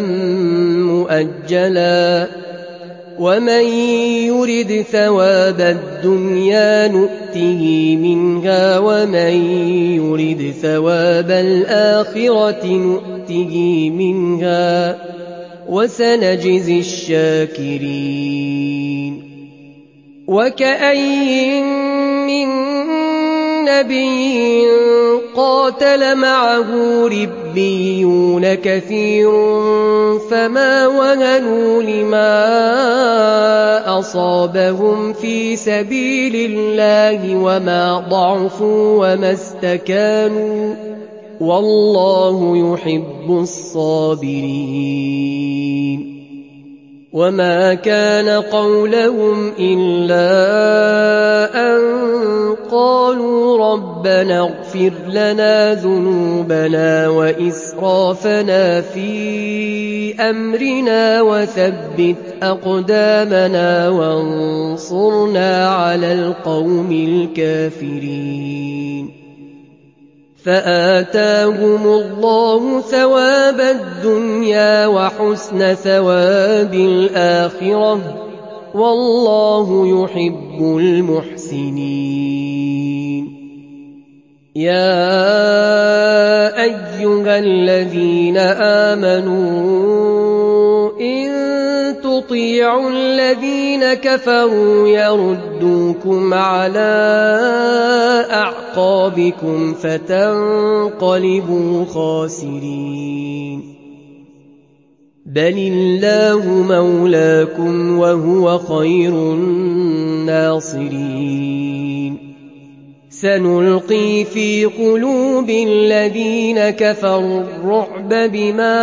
مؤجلا ومن يرد ثواب الدنيا نؤته منها ومن يرد ثواب الآخرة نؤته نُؤْتِهِ مِنْهَا وَسَنَجْزِي الشَّاكِرِينَ وَكَأَيِّن مِّن نَّبِيٍّ قَاتَلَ مَعَهُ رِبِّيُّونَ كَثِيرٌ فَمَا وَهَنُوا لِمَا أَصَابَهُمْ فِي سَبِيلِ اللَّهِ وَمَا ضَعُفُوا وَمَا اسْتَكَانُوا وَاللَّهُ يُحِبُّ الصَّابِرِينَ وَمَا كَانَ قَوْلَهُمْ إِلَّا أَن قَالُوا رَبَّنَا اغْفِرْ لَنَا ذُنُوبَنَا وَإِسْرَافَنَا فِي أَمْرِنَا وَثَبِّتْ أَقْدَامَنَا وَانصُرْنَا عَلَى الْقَوْمِ الْكَافِرِينَ فَآتَاهُمُ اللَّهُ ثَوَابَ الدُّنْيَا وَحُسْنَ ثَوَابِ الْآخِرَةِ ۗ وَاللَّهُ يُحِبُّ الْمُحْسِنِينَ يَا أَيُّهَا الَّذِينَ آمَنُوا إِن تُطِيعُوا الَّذِينَ كَفَرُوا يَرُدُّوكُمْ عَلَىٰ أَعْقَابِكُمْ فَتَنقَلِبُوا خَاسِرِينَ بَلِ اللَّهُ مَوْلَاكُمْ وَهُوَ خَيْرُ النَّاصِرِينَ سَنُلْقِي فِي قُلُوبِ الَّذِينَ كَفَرُوا الرُّعْبَ بِمَا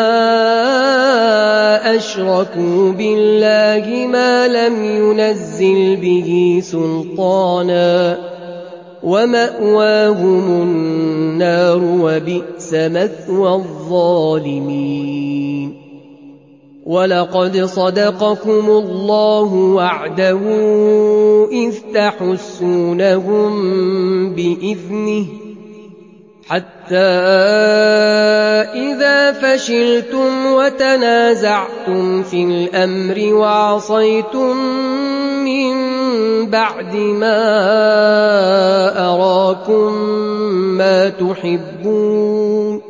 أَشْرَكُوا بِاللَّهِ مَا لَمْ يُنَزِّلْ بِهِ سُلْطَانًا وَمَأْوَاهُمُ النَّارُ وَبِئْسَ مَثْوَى الظَّالِمِينَ وَلَقَدْ صَدَقَكُمُ اللَّهُ وَعْدَهُ إِذْ تَحُسُّونَهُم بِإِذْنِهِ حَتَّىٰ إِذَا فَشِلْتُمْ وَتَنَازَعْتُمْ فِي الْأَمْرِ وَعَصَيْتُم مِّن بَعْدِ مَا أَرَاكُم مَّا تُحِبُّونَ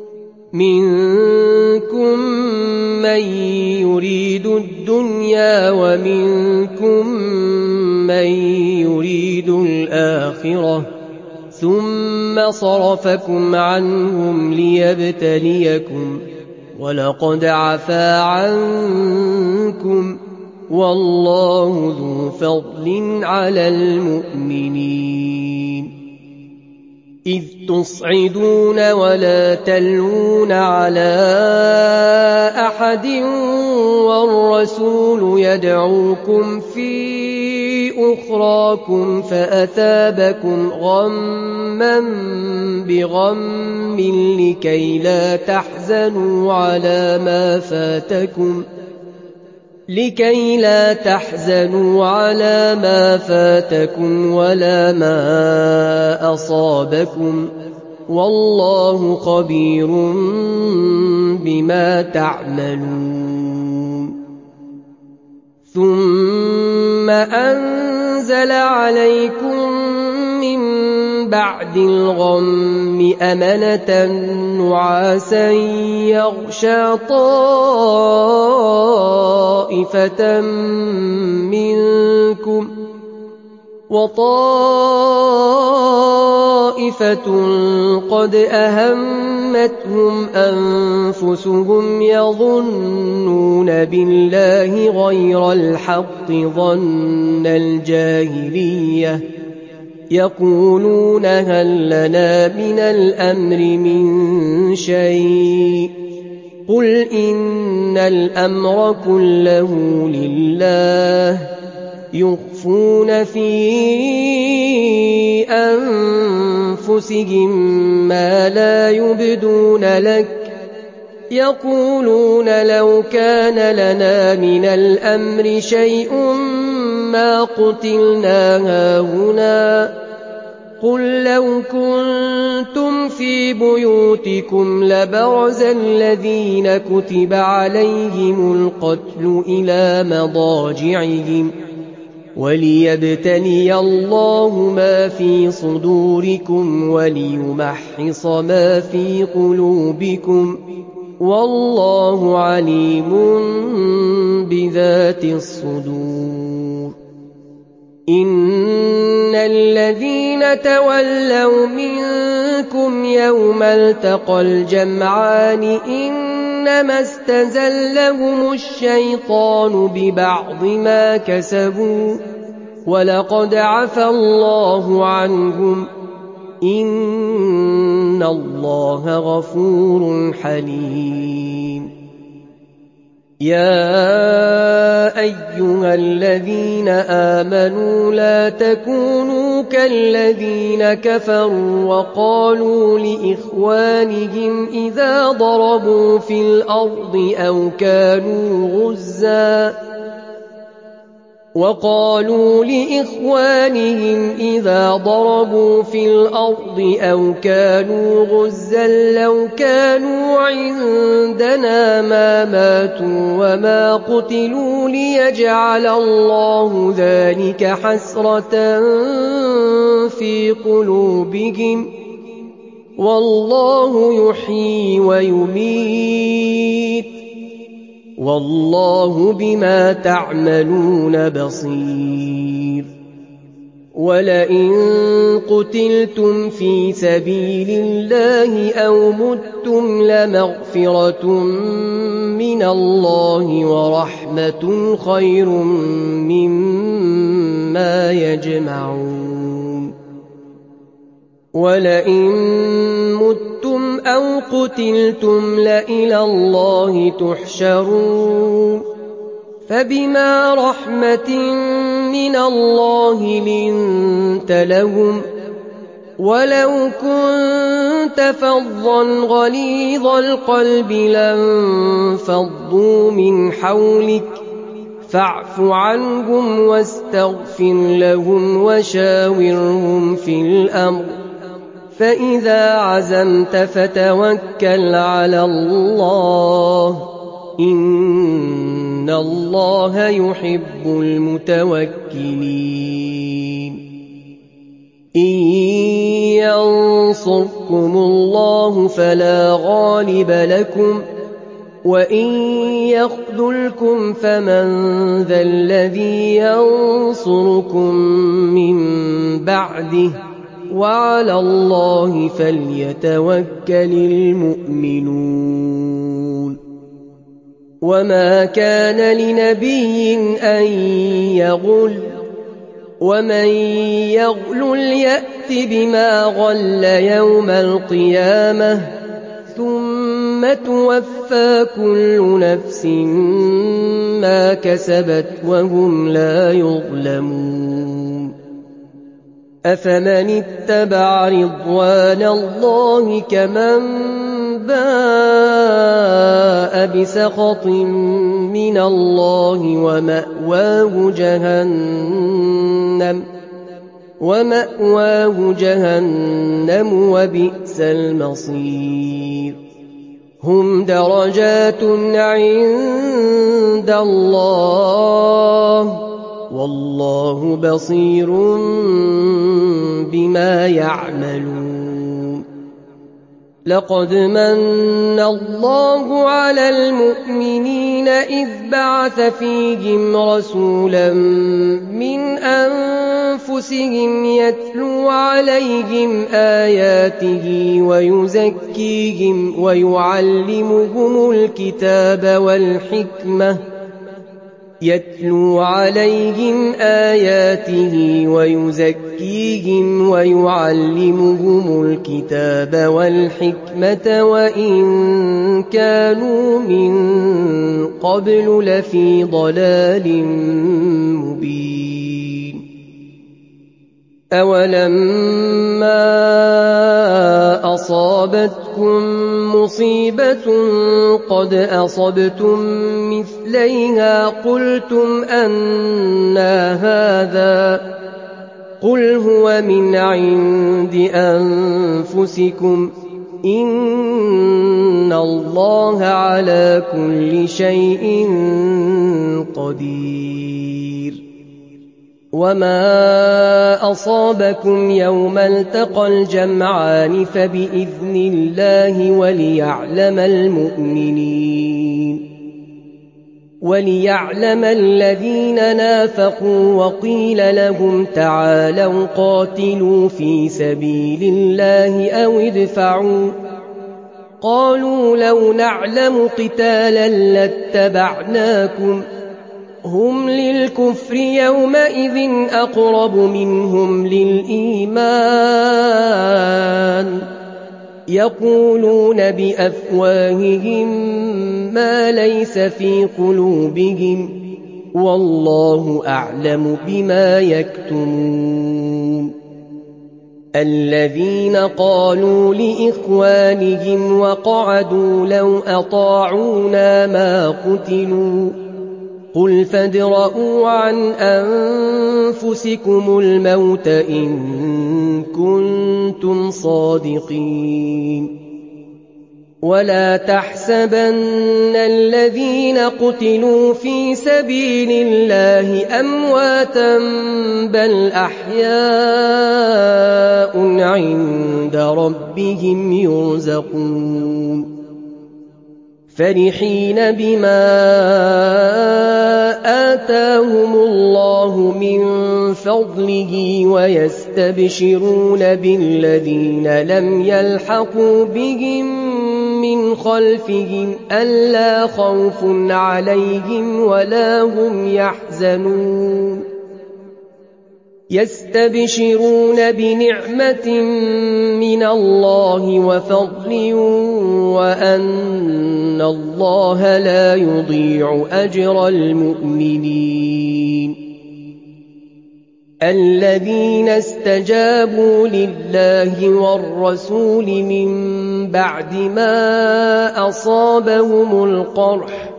مِنكُم مَّن يُرِيدُ الدُّنْيَا وَمِنكُم مَّن يُرِيدُ الْآخِرَةَ ثُمَّ صَرَفَكُمْ عَنْهُمْ لِيَبْتَلِيَكُمْ وَلَقَدْ عَفَا عَنكُمْ وَاللَّهُ ذُو فَضْلٍ عَلَى الْمُؤْمِنِينَ إِذْ تُصْعِدُونَ وَلَا تَلْوُونَ عَلَىٰ أَحَدٍ وَالرَّسُولُ يَدْعُوكُمْ فِي أُخْرَاكُمْ فَأَثَابَكُمْ غَمًّا بِغَمٍّ لِّكَيْ لَّا تَحْزَنُوا عَلَىٰ مَا فَاتَكُمْ وَلَا مَا أَصَابَكُمْ ۗ وَاللَّهُ خَبِيرٌ بِمَا تَعْمَلُونَ ثُمَّ أَنزَلَ عَلَيْكُم مِّن بَعْدِ الْغَمِّ أَمَنَةً نُّعَاسًا يَغْشَىٰ طَائِفَةً مِّنكُمْ وَطَائِفَةٌ قَدْ أَهَمَّتْهُمْ أَنفُسُهُمْ يَظُنُّونَ بِاللَّهِ غَيْرَ الْحَقِّ ظَنَّ الْجَاهِلِيَّةِ يَقُولُونَ هَل لَّنَا مِنَ الْأَمْرِ مِن شَيْءٍ قُلْ إِنَّ الْأَمْرَ كُلَّهُ لِلَّهِ يُخْفُونَ فِي أَنفُسِهِم مَّا لَا يُبْدُونَ لَكَ يَقُولُونَ لَوْ كَانَ لَنَا مِنَ الْأَمْرِ شَيْءٌ مَّا قُتِلْنَا هَاهُنَا قُل لَّوْ كُنتُمْ فِي بُيُوتِكُمْ لَبَرَزَ الَّذِينَ كُتِبَ عَلَيْهِمُ الْقَتْلُ إِلَىٰ مَضَاجِعِهِمْ وَلِيَبْتَلِيَ اللَّهُ مَا فِي صُدُورِكُمْ وَلِيُمَحِّصَ مَا فِي قُلُوبِكُمْ والله عليم بذات الصدور إن الذين تولوا منكم يوم التقى الجمعان إنما استزلهم الشيطان ببعض ما كسبوا ولقد عفى الله عنهم إن الله غفور حليم يا أيها الذين آمنوا لا تكونوا كالذين كفروا وقالوا لإخوانهم إذا ضربوا في الأرض أو كانوا غزا لو كانوا عندنا ما ماتوا وما قتلوا ليجعل الله ذلك حسرة في قلوبهم والله يحيي ويميت والله بما تعملون بصير ولئن قتلتم في سبيل الله أو متم لمغفرة من الله ورحمة خير مما يجمعون ولئن متم أو قتلتم لإلى الله تحشرون فبما رحمة من الله لنت لهم ولو كنت فظا غليظ القلب لانفضوا من حولك فاعف عنهم واستغفر لهم وشاورهم في الأمر فإذا عزمت فتوكل على الله إن الله يحب المتوكلين إن ينصركم الله فلا غالب لكم وإن يخذلكم فمن ذا الذي ينصركم من بعده وعلى الله فليتوكل المؤمنون وما كان لنبي أن يغل ومن يغل يأت بما غل يوم القيامة ثم توفى كل نفس ما كسبت وهم لا يظلمون أفمن اتبع رضوان الله كمن باء بسخط من الله ومأواه جهنم وبئس المصير هم درجات عند الله والله بصير بما يعملون لقد من الله على المؤمنين إذ بعث فيهم رسولا من أنفسهم يتلو عليهم آياته ويزكيهم ويعلمهم الكتاب والحكمة وإن كانوا من قبل لفي ضلال مبين أولما أصابتكم مصيبة قد أصبتم مثليها قلتم أنى هذا قل هو من عند أنفسكم إن الله على كل شيء قدير وما أصابكم يوم التقى الجمعان فبإذن الله وليعلم الذين نافقوا وقيل لهم تعالوا قاتلوا في سبيل الله أو ادفعوا قالوا لو نعلم قتالا لاتبعناكم هم للكفر يومئذ أقرب منهم للإيمان يقولون بأفواههم ما ليس في قلوبهم والله أعلم بما يكتمون الذين قالوا لإخوانهم وقعدوا لو أطاعونا ما قتلوا قل فادرءوا عن أنفسكم الموت إن كنتم صادقين ولا تحسبن الذين قتلوا في سبيل الله أمواتا بل أحياء عند ربهم يرزقون فرحين بما آتاهم الله من فضله ويستبشرون بالذين لم يلحقوا بهم من خلفهم ألا خوف عليهم ولا هم يحزنون يستبشرون بنعمة من الله وفضل وأن الله لا يضيع أجر المؤمنين الذين استجابوا لله والرسول من بعد ما أصابهم القرح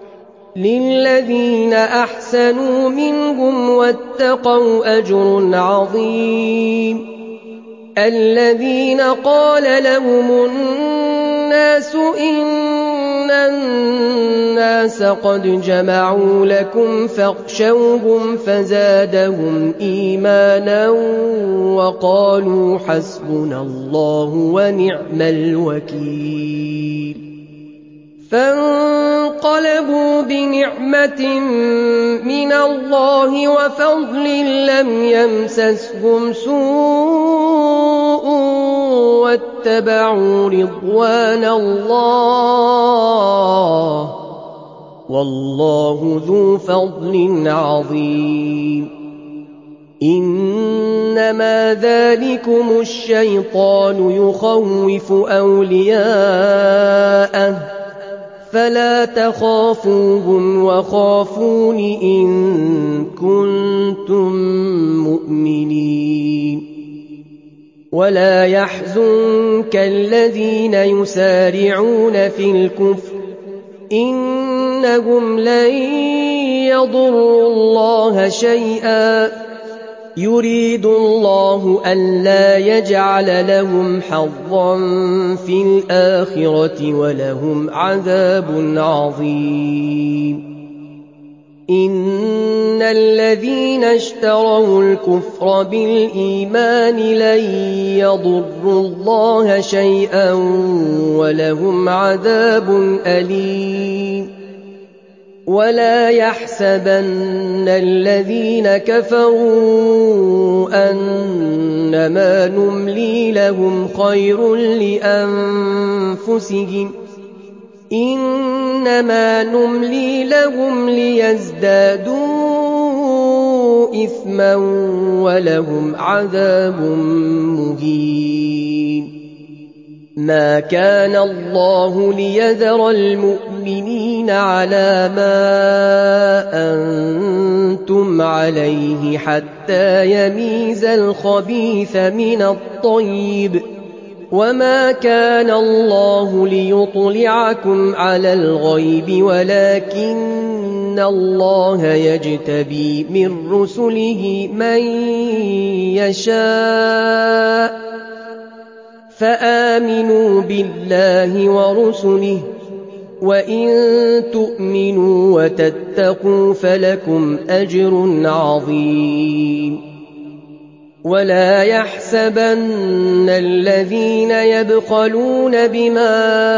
للذين أحسنوا منهم واتقوا أجر عظيم الذين قال لهم الناس إن الناس قد جمعوا لكم فاخشوهم فزادهم إيمانا وقالوا حسبنا الله ونعم الوكيل فانقلبوا بنعمة من الله وفضل لم يمسسهم سوء واتبعوا رضوان الله والله ذو فضل عظيم إنما ذلكم الشيطان يخوف أولياءه فلا تخافوهم وخافون إن كنتم مؤمنين ولا يحزنك الذين يسارعون في الكفر إنهم لن يضروا الله شيئا يريد الله ألا يجعل لهم حظا في الآخرة ولهم عذاب عظيم إن الذين اشتروا الكفر بالإيمان لن يضروا الله شيئا ولهم عذاب أليم ولا يحسبن الذين كفروا أنما نملي لهم خير لأنفسهم إنما نملي لهم ليزدادوا إثما ولهم عذاب مهين ما كان الله ليذر المؤمنين على ما أنتم عليه حتى يميز الخبيث من الطيب وما كان الله ليطلعكم على الغيب ولكن الله يجتبي من رسله من يشاء فآمنوا بالله ورسله وَإِن تُؤْمِنُوا وَتَتَّقُوا فَلَكُمْ أَجْرٌ عَظِيمٌ وَلَا يَحْسَبَنَّ الَّذِينَ يَبْخَلُونَ بِمَا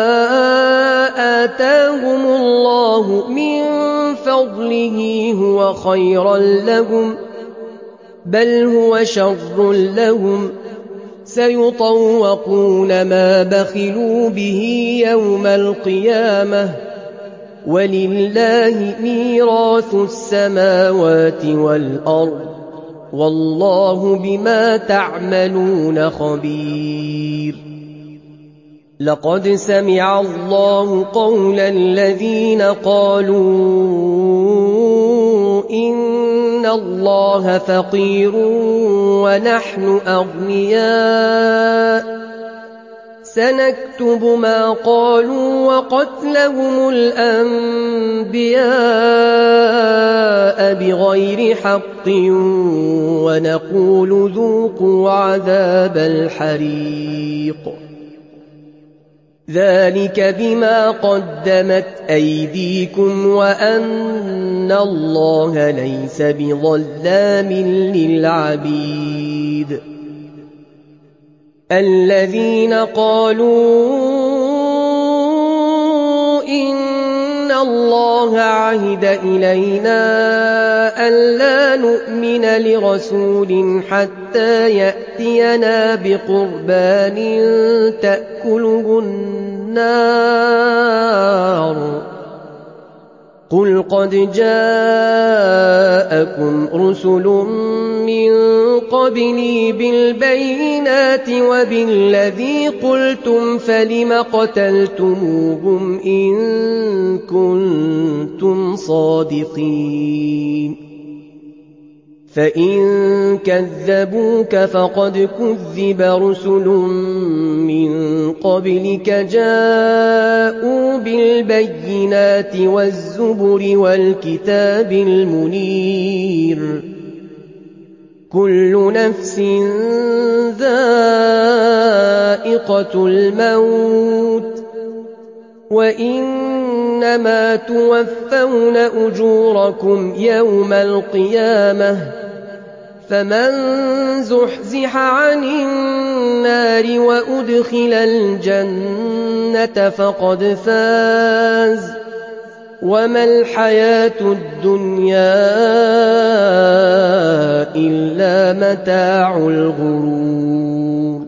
آتَاهُمُ اللَّهُ مِن فَضْلِهِ هُوَ خَيْرًا لَّهُم بَلْ هُوَ شَرٌّ لَّهُمْ سَيُطَوَّقُونَ مَا بَخِلُوا بِهِ يَوْمَ الْقِيَامَةِ وَلِلَّهِ مِيرَاثُ السَّمَاوَاتِ وَالْأَرْضِ وَاللَّهُ بِمَا تَعْمَلُونَ خَبِيرٌ لَقَدْ سَمِعَ اللَّهُ قَوْلَ الَّذِينَ قَالُوا إِنَّ اللَّهَ فَقِيرٌ وَنَحْنُ أَغْنِيَاءُ سَنَكْتُبُ مَا قَالُوا وَقَتْلَهُمُ الْأَنبِيَاءَ بِغَيْرِ حَقٍّ وَنَقُولُ ذُوقُوا عَذَابَ الْحَرِيقِ ذَلِكَ بِمَا قَدَّمَتْ أَيْدِيكُمْ وَأَنَّ اللَّهَ لَيْسَ بِظَلَّامٍ لِّلْعَبِيدِ الَّذِينَ قَالُوا إِنَّ اللَّهَ عَهِدَ إِلَيْنَا أَلَّا نُؤْمِنَ لِرَسُولٍ حَتَّىٰ يَأْتِيَنَا بِقُرْبَانٍ تَأْكُلُهُ النَّارُ قُلْ قَدْ جَاءَكُمْ رُسُلٌ مِّن قَبْلِي بِالْبَيِّنَاتِ وَبِالَّذِي قُلْتُمْ فَلِمَ قَتَلْتُمُوهُمْ إِن كُنتُمْ صَادِقِينَ فَإِن كَذَّبُوكَ فَقَدْ كُذِّبَ رُسُلٌ مِّن قَبْلِكَ جَاءُوا بِالْبَيِّنَاتِ وَالزُّبُرِ وَالْكِتَابِ الْمُنِيرِ كُلُّ نَفْسٍ ذَائِقَةُ الْمَوْتِ وَإِنَّمَا تُوَفَّوْنَ أُجُورَكُمْ يَوْمَ الْقِيَامَةِ فَمَن زُحْزِحَ عَنِ النَّارِ وَأُدْخِلَ الْجَنَّةَ فَقَدْ فَازَ وَمَا الْحَيَاةُ الدُّنْيَا إِلَّا مَتَاعُ الْغُرُورِ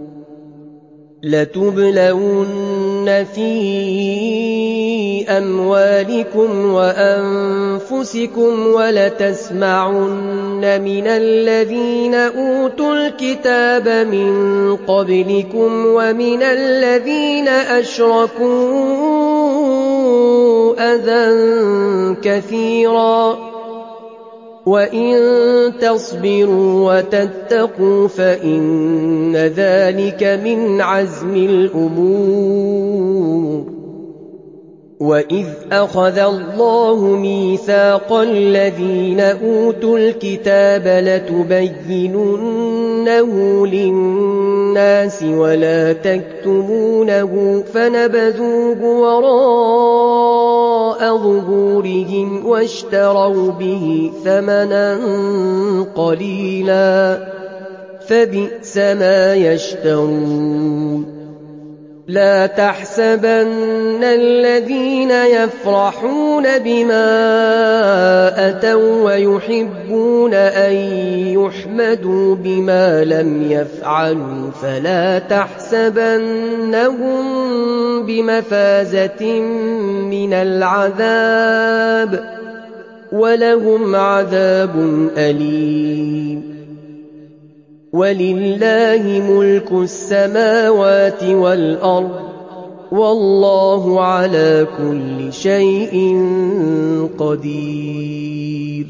لَتُبْلَوُنَّ فِي أَمْوَالِكُمْ وَأَنفُسِكُمْ وَلَتَسْمَعُنَّ مِنَ الَّذِينَ أُوتُوا الْكِتَابَ مِن قَبْلِكُمْ وَمِنَ الَّذِينَ أَشْرَكُوا أَذًى كَثِيرًا وَإِن تَصْبِرُوا وَتَتَّقُوا فَإِنَّ ذَلِكَ مِنْ عَزْمِ الْأُمُورِ وَإِذْ أَخَذَ اللَّهُ مِيثَاقَ الَّذِينَ أُوتُوا الْكِتَابَ لَتُبَيِّنُنَّهُ لِلنَّاسِ وَلَا تَكْتُمُونَهُ فَنَبَذُوهُ وَرَاءَ ظُهُورِهِمْ وَاشْتَرَوْا بِهِ ثَمَنًا قَلِيلًا فَبِئْسَ مَا يَشْتَرُونَ لَا تَحْسَبَنَّ الَّذِينَ يَفْرَحُونَ بِمَا أَتَوا وَّيُحِبُّونَ أَن يُحْمَدُوا بِمَا لَمْ يَفْعَلُوا فَلَا تَحْسَبَنَّهُم بِمَفَازَةٍ مِّنَ الْعَذَابِ وَلَهُمْ عَذَابٌ أَلِيمٌ وَلِلَّهِ مُلْكُ السَّمَاوَاتِ وَالْأَرْضِ وَاللَّهُ عَلَى كُلِّ شَيْءٍ قَدِيرٌ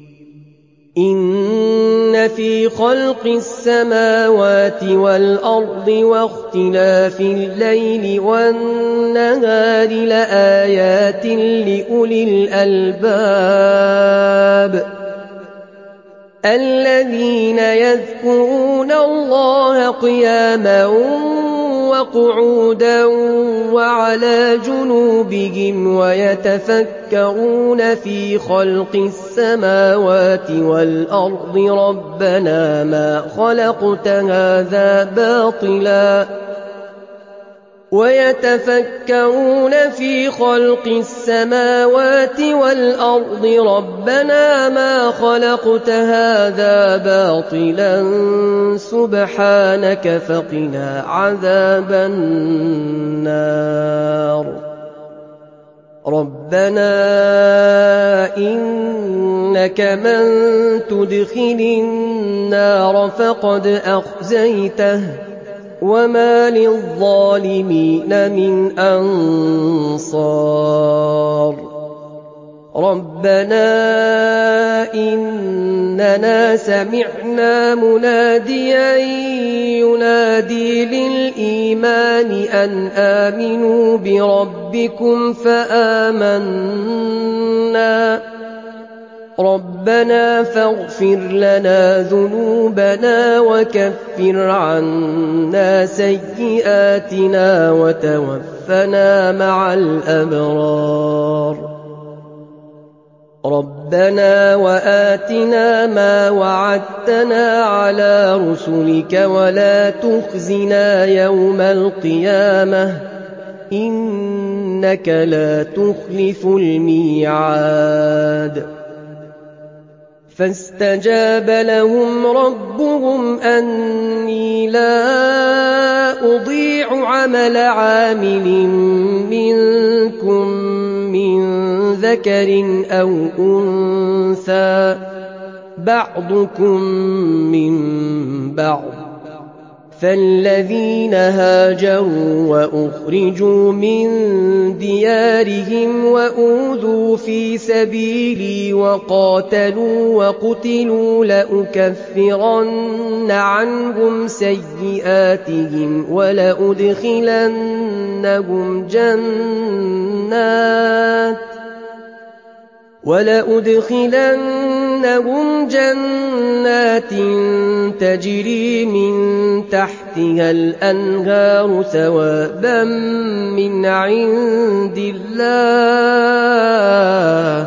إِنَّ فِي خَلْقِ السَّمَاوَاتِ وَالْأَرْضِ وَاخْتِلَافِ اللَّيْلِ وَالنَّهَارِ لَآيَاتٍ لِّأُولِي الْأَلْبَابِ الذين يذكرون الله قياما وقعودا وعلى جنوبهم ويتفكرون في خلق السماوات والأرض ربنا ما خلقت هذا باطلا سبحانك فقنا عذاب النار ربنا إنك من تدخل النار فقد أخزيته وما للظالمين من أنصار ربنا إننا سمعنا مناديا ينادي للإيمان أن آمنوا بربكم فآمنا ربنا فاغفر لنا ذنوبنا وكفر عنا سيئاتنا وتوفنا مع الأبرار ربنا وآتنا ما وعدتنا على رسلك ولا تخزنا يوم القيامة إنك لا تخلف الميعاد فاستجاب لهم ربهم أني لا أضيع عمل عامل منكم من ذكر أو أنثى بعضكم من بعض فالذين هاجروا وأخرجوا من ديارهم وأوذوا في سبيلي وقاتلوا وقتلوا لأكفرن عنهم سيئاتهم ولأدخلنهم جنات تجري من تحتها الأنهار ثوابا من عند الله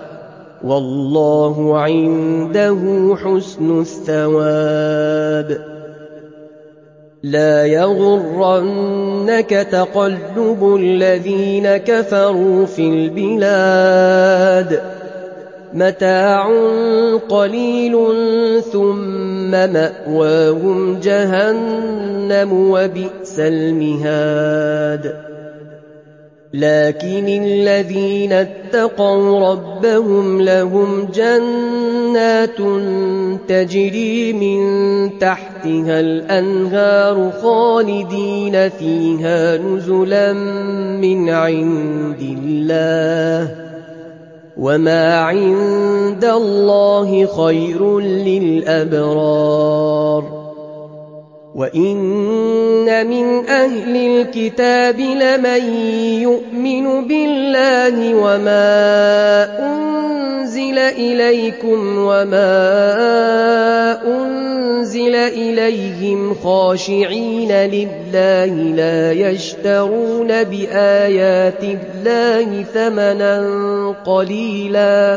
والله عنده حسن الثواب لا يغرنك تقلب الذين كفروا في البلاد متاع قليل ثم مأواهم جهنم وبئس المهاد لكن الذين اتقوا ربهم لهم جنات تجري من تحتها الأنهار خالدين فيها نزلا من عند الله وما عند الله خير للأبرار وإن من أهل الكتاب لمن يؤمن بالله وما أنزل إليكم وما أنزل إليهم خاشعين لله لا يشترون بآيات الله ثمنا قليلا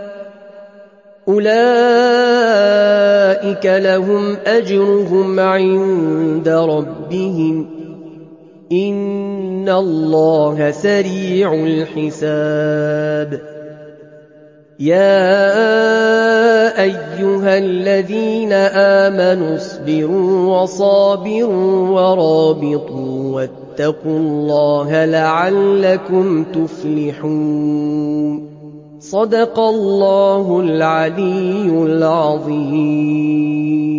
أولئك لهم أجرهم عند ربهم إن الله سريع الحساب يا أيها الذين آمنوا اصبروا وصابروا ورابطوا واتقوا الله لعلكم تفلحون صدق الله العلي العظيم